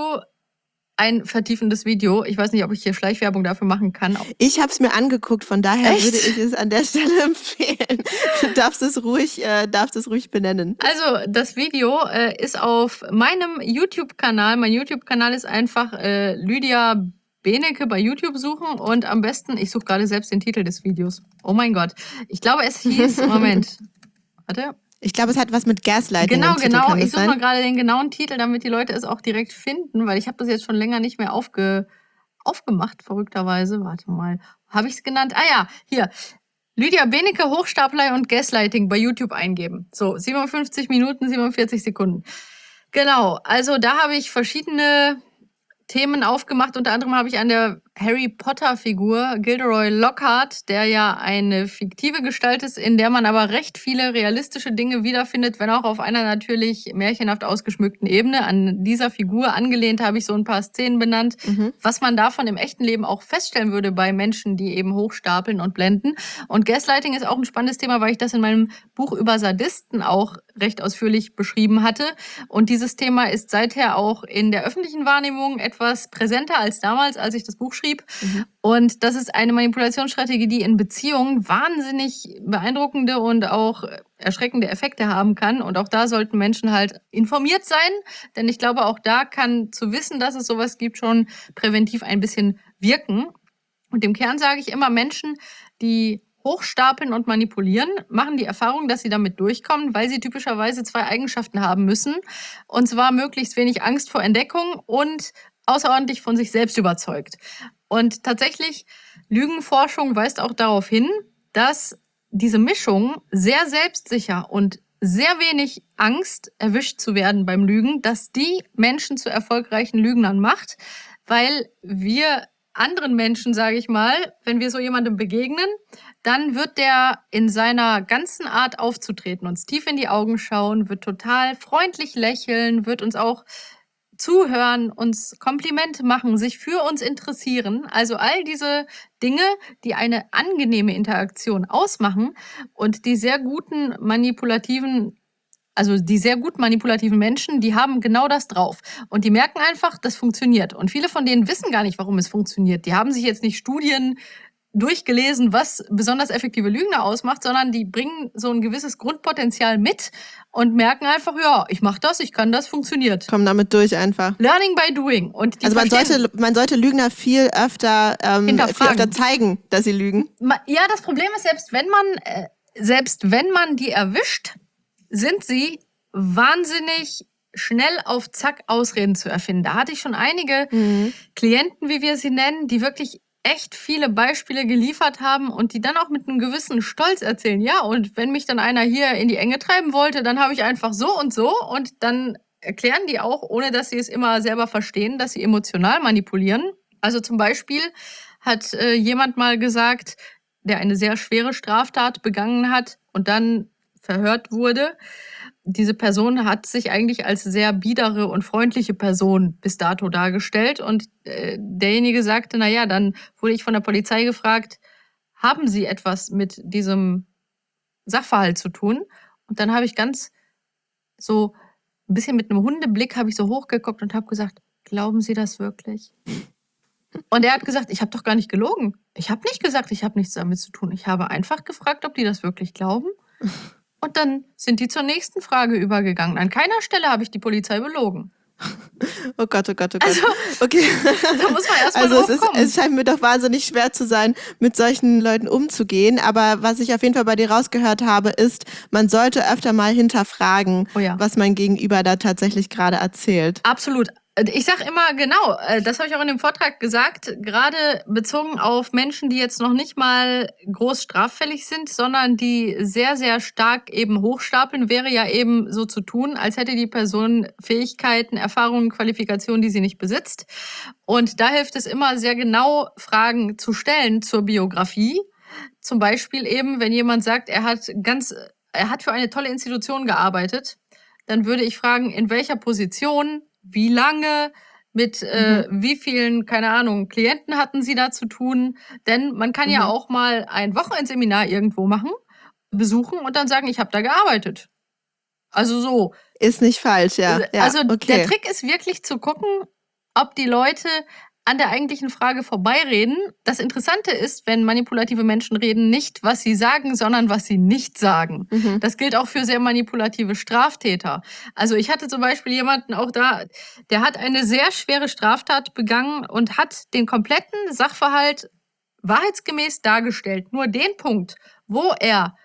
Speaker 2: ein vertiefendes Video. Ich weiß nicht, ob ich hier Schleichwerbung dafür machen kann.
Speaker 1: Ich habe es mir angeguckt, von daher
Speaker 2: Echt?
Speaker 1: würde ich es an der Stelle empfehlen. Du darfst es ruhig, äh, darfst es ruhig benennen.
Speaker 2: Also das Video äh, ist auf meinem YouTube-Kanal. Mein YouTube-Kanal ist einfach äh, Lydia Benecke bei YouTube suchen und am besten, ich suche gerade selbst den Titel des Videos. Oh mein Gott. Ich glaube, es hieß, Moment, warte.
Speaker 1: Ich glaube, es hat was mit Gaslighting
Speaker 2: Genau,
Speaker 1: im Titel,
Speaker 2: genau.
Speaker 1: kann das
Speaker 2: Ich suche
Speaker 1: sein?
Speaker 2: mal gerade den genauen Titel, damit die Leute es auch direkt finden, weil ich habe das jetzt schon länger nicht mehr aufge, aufgemacht, verrückterweise. Warte mal, habe ich es genannt? Ah ja, hier. Lydia Benecke, Hochstapler und Gaslighting bei YouTube eingeben. So, siebenundfünfzig Minuten, siebenundvierzig Sekunden. Genau, also da habe ich verschiedene Themen aufgemacht. Unter anderem habe ich an der Harry Potter-Figur Gilderoy Lockhart, der ja eine fiktive Gestalt ist, in der man aber recht viele realistische Dinge wiederfindet, wenn auch auf einer natürlich märchenhaft ausgeschmückten Ebene. An dieser Figur angelehnt habe ich so ein paar Szenen benannt, mhm. was man davon im echten Leben auch feststellen würde bei Menschen, die eben hochstapeln und blenden. Und Gaslighting ist auch ein spannendes Thema, weil ich das in meinem Buch über Sadisten auch recht ausführlich beschrieben hatte. Und dieses Thema ist seither auch in der öffentlichen Wahrnehmung etwas präsenter als damals, als ich das Buch schrieb. Mhm. Und das ist eine Manipulationsstrategie, die in Beziehungen wahnsinnig beeindruckende und auch erschreckende Effekte haben kann. Und auch da sollten Menschen halt informiert sein, denn ich glaube, auch da kann zu wissen, dass es sowas gibt, schon präventiv ein bisschen wirken. Und im Kern sage ich immer, Menschen, die hochstapeln und manipulieren, machen die Erfahrung, dass sie damit durchkommen, weil sie typischerweise zwei Eigenschaften haben müssen. Und zwar möglichst wenig Angst vor Entdeckung und außerordentlich von sich selbst überzeugt. Und tatsächlich, Lügenforschung weist auch darauf hin, dass diese Mischung sehr selbstsicher und sehr wenig Angst, erwischt zu werden beim Lügen, dass die Menschen zu erfolgreichen Lügnern macht, weil wir anderen Menschen, sage ich mal, wenn wir so jemandem begegnen, dann wird der in seiner ganzen Art aufzutreten, uns tief in die Augen schauen, wird total freundlich lächeln, wird uns auch zuhören, uns Komplimente machen, sich für uns interessieren. Also all diese Dinge, die eine angenehme Interaktion ausmachen und die sehr guten manipulativen, also die sehr gut manipulativen Menschen, die haben genau das drauf. Und die merken einfach, das funktioniert. Und viele von denen wissen gar nicht, warum es funktioniert. Die haben sich jetzt nicht Studien durchgelesen, was besonders effektive Lügner ausmacht, sondern die bringen so ein gewisses Grundpotenzial mit und merken einfach, ja, ich mache das, ich kann das, funktioniert.
Speaker 1: Kommen damit durch einfach.
Speaker 2: Learning by doing. Und die
Speaker 1: also man sollte, man sollte Lügner viel öfter, ähm, viel öfter zeigen, dass sie lügen.
Speaker 2: Ja, das Problem ist, selbst wenn man, äh, selbst wenn man die erwischt, sind sie wahnsinnig schnell auf Zack Ausreden zu erfinden. Da hatte ich schon einige mhm. Klienten, wie wir sie nennen, die wirklich echt viele Beispiele geliefert haben und die dann auch mit einem gewissen Stolz erzählen. Ja, und wenn mich dann einer hier in die Enge treiben wollte, dann habe ich einfach so und so und dann erklären die auch, ohne dass sie es immer selber verstehen, dass sie emotional manipulieren. Also zum Beispiel hat äh, jemand mal gesagt, der eine sehr schwere Straftat begangen hat und dann verhört wurde. Diese Person hat sich eigentlich als sehr biedere und freundliche Person bis dato dargestellt. Und äh, derjenige sagte, naja, dann wurde ich von der Polizei gefragt, haben Sie etwas mit diesem Sachverhalt zu tun? Und dann habe ich ganz so ein bisschen mit einem Hundeblick habe ich so hochgeguckt und habe gesagt, glauben Sie das wirklich? Und er hat gesagt, ich habe doch gar nicht gelogen. Ich habe nicht gesagt, ich habe nichts damit zu tun. Ich habe einfach gefragt, ob die das wirklich glauben. Und dann sind die zur nächsten Frage übergegangen. An keiner Stelle habe ich die Polizei belogen.
Speaker 1: Oh Gott, oh Gott, oh Gott.
Speaker 2: Also,
Speaker 1: okay.
Speaker 2: Da muss man erst mal
Speaker 1: Also
Speaker 2: drauf
Speaker 1: es, ist,
Speaker 2: kommen.
Speaker 1: es scheint mir doch wahnsinnig schwer zu sein, mit solchen Leuten umzugehen. Aber was ich auf jeden Fall bei dir rausgehört habe, ist, man sollte öfter mal hinterfragen,
Speaker 2: Oh ja.
Speaker 1: was mein Gegenüber da tatsächlich gerade erzählt.
Speaker 2: Absolut. Ich sage immer, genau, das habe ich auch in dem Vortrag gesagt, gerade bezogen auf Menschen, die jetzt noch nicht mal groß straffällig sind, sondern die sehr, sehr stark eben hochstapeln, wäre ja eben so zu tun, als hätte die Person Fähigkeiten, Erfahrungen, Qualifikationen, die sie nicht besitzt. Und da hilft es immer sehr genau, Fragen zu stellen zur Biografie. Zum Beispiel eben, wenn jemand sagt, er hat ganz, er hat für eine tolle Institution gearbeitet, dann würde ich fragen, in welcher Position, wie lange, mit äh, mhm. wie vielen, keine Ahnung, Klienten hatten Sie da zu tun? Denn man kann mhm. ja auch mal ein Wochenendseminar irgendwo machen, besuchen und dann sagen, ich habe da gearbeitet. Also so.
Speaker 1: Ist nicht falsch, ja. ja
Speaker 2: also
Speaker 1: okay.
Speaker 2: Der Trick ist wirklich zu gucken, ob die Leute an der eigentlichen Frage vorbeireden. Das Interessante ist, wenn manipulative Menschen reden, nicht, was sie sagen, sondern was sie nicht sagen. Mhm. Das gilt auch für sehr manipulative Straftäter. Also ich hatte zum Beispiel jemanden auch da, der hat eine sehr schwere Straftat begangen und hat den kompletten Sachverhalt wahrheitsgemäß dargestellt. Nur den Punkt, wo er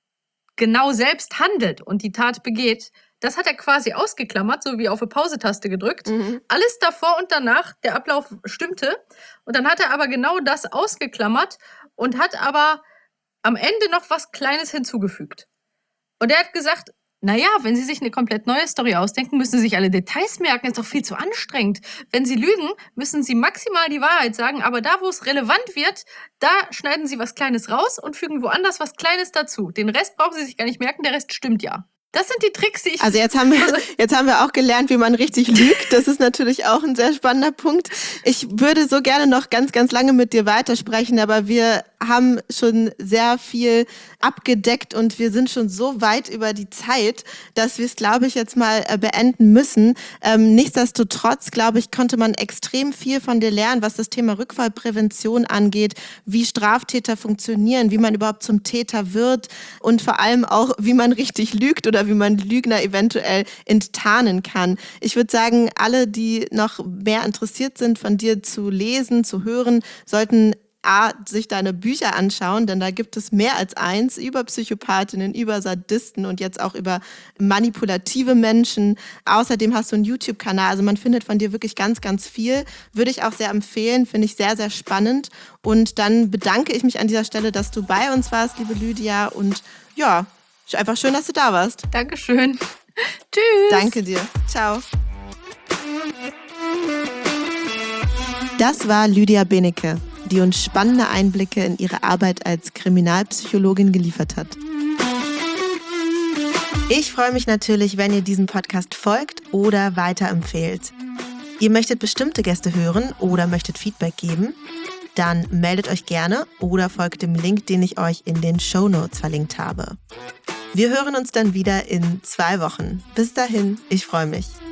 Speaker 2: genau selbst handelt und die Tat begeht, das hat er quasi ausgeklammert, so wie auf eine Pause-Taste gedrückt. Mhm. Alles davor und danach, der Ablauf stimmte. Und dann hat er aber genau das ausgeklammert und hat aber am Ende noch was Kleines hinzugefügt. Und er hat gesagt, naja, wenn Sie sich eine komplett neue Story ausdenken, müssen Sie sich alle Details merken, ist doch viel zu anstrengend. Wenn Sie lügen, müssen Sie maximal die Wahrheit sagen, aber da, wo es relevant wird, da schneiden Sie was Kleines raus und fügen woanders was Kleines dazu. Den Rest brauchen Sie sich gar nicht merken, der Rest stimmt ja. Das sind die Tricks, die ich...
Speaker 1: Also jetzt haben wir, jetzt haben wir auch gelernt, wie man richtig lügt. Das ist natürlich auch ein sehr spannender Punkt. Ich würde so gerne noch ganz, ganz lange mit dir weitersprechen, aber wir haben schon sehr viel abgedeckt und wir sind schon so weit über die Zeit, dass wir es, glaube ich, jetzt mal beenden müssen. Ähm, nichtsdestotrotz, glaube ich, konnte man extrem viel von dir lernen, was das Thema Rückfallprävention angeht, wie Straftäter funktionieren, wie man überhaupt zum Täter wird und vor allem auch, wie man richtig lügt oder wie man Lügner eventuell enttarnen kann. Ich würde sagen, alle, die noch mehr interessiert sind, von dir zu lesen, zu hören, sollten A, sich deine Bücher anschauen, denn da gibt es mehr als eins über Psychopathinnen, über Sadisten und jetzt auch über manipulative Menschen. Außerdem hast du einen YouTube-Kanal, also man findet von dir wirklich ganz, ganz viel. Würde ich auch sehr empfehlen, finde ich sehr, sehr spannend. Und dann bedanke ich mich an dieser Stelle, dass du bei uns warst, liebe Lydia. Und ja, einfach schön, dass du da warst.
Speaker 2: Dankeschön. Tschüss.
Speaker 1: Danke dir. Ciao. Das war Lydia Benecke, die uns spannende Einblicke in ihre Arbeit als Kriminalpsychologin geliefert hat. Ich freue mich natürlich, wenn ihr diesem Podcast folgt oder weiterempfehlt. Ihr möchtet bestimmte Gäste hören oder möchtet Feedback geben? Dann meldet euch gerne oder folgt dem Link, den ich euch in den Shownotes verlinkt habe. Wir hören uns dann wieder in zwei Wochen. Bis dahin, ich freue mich.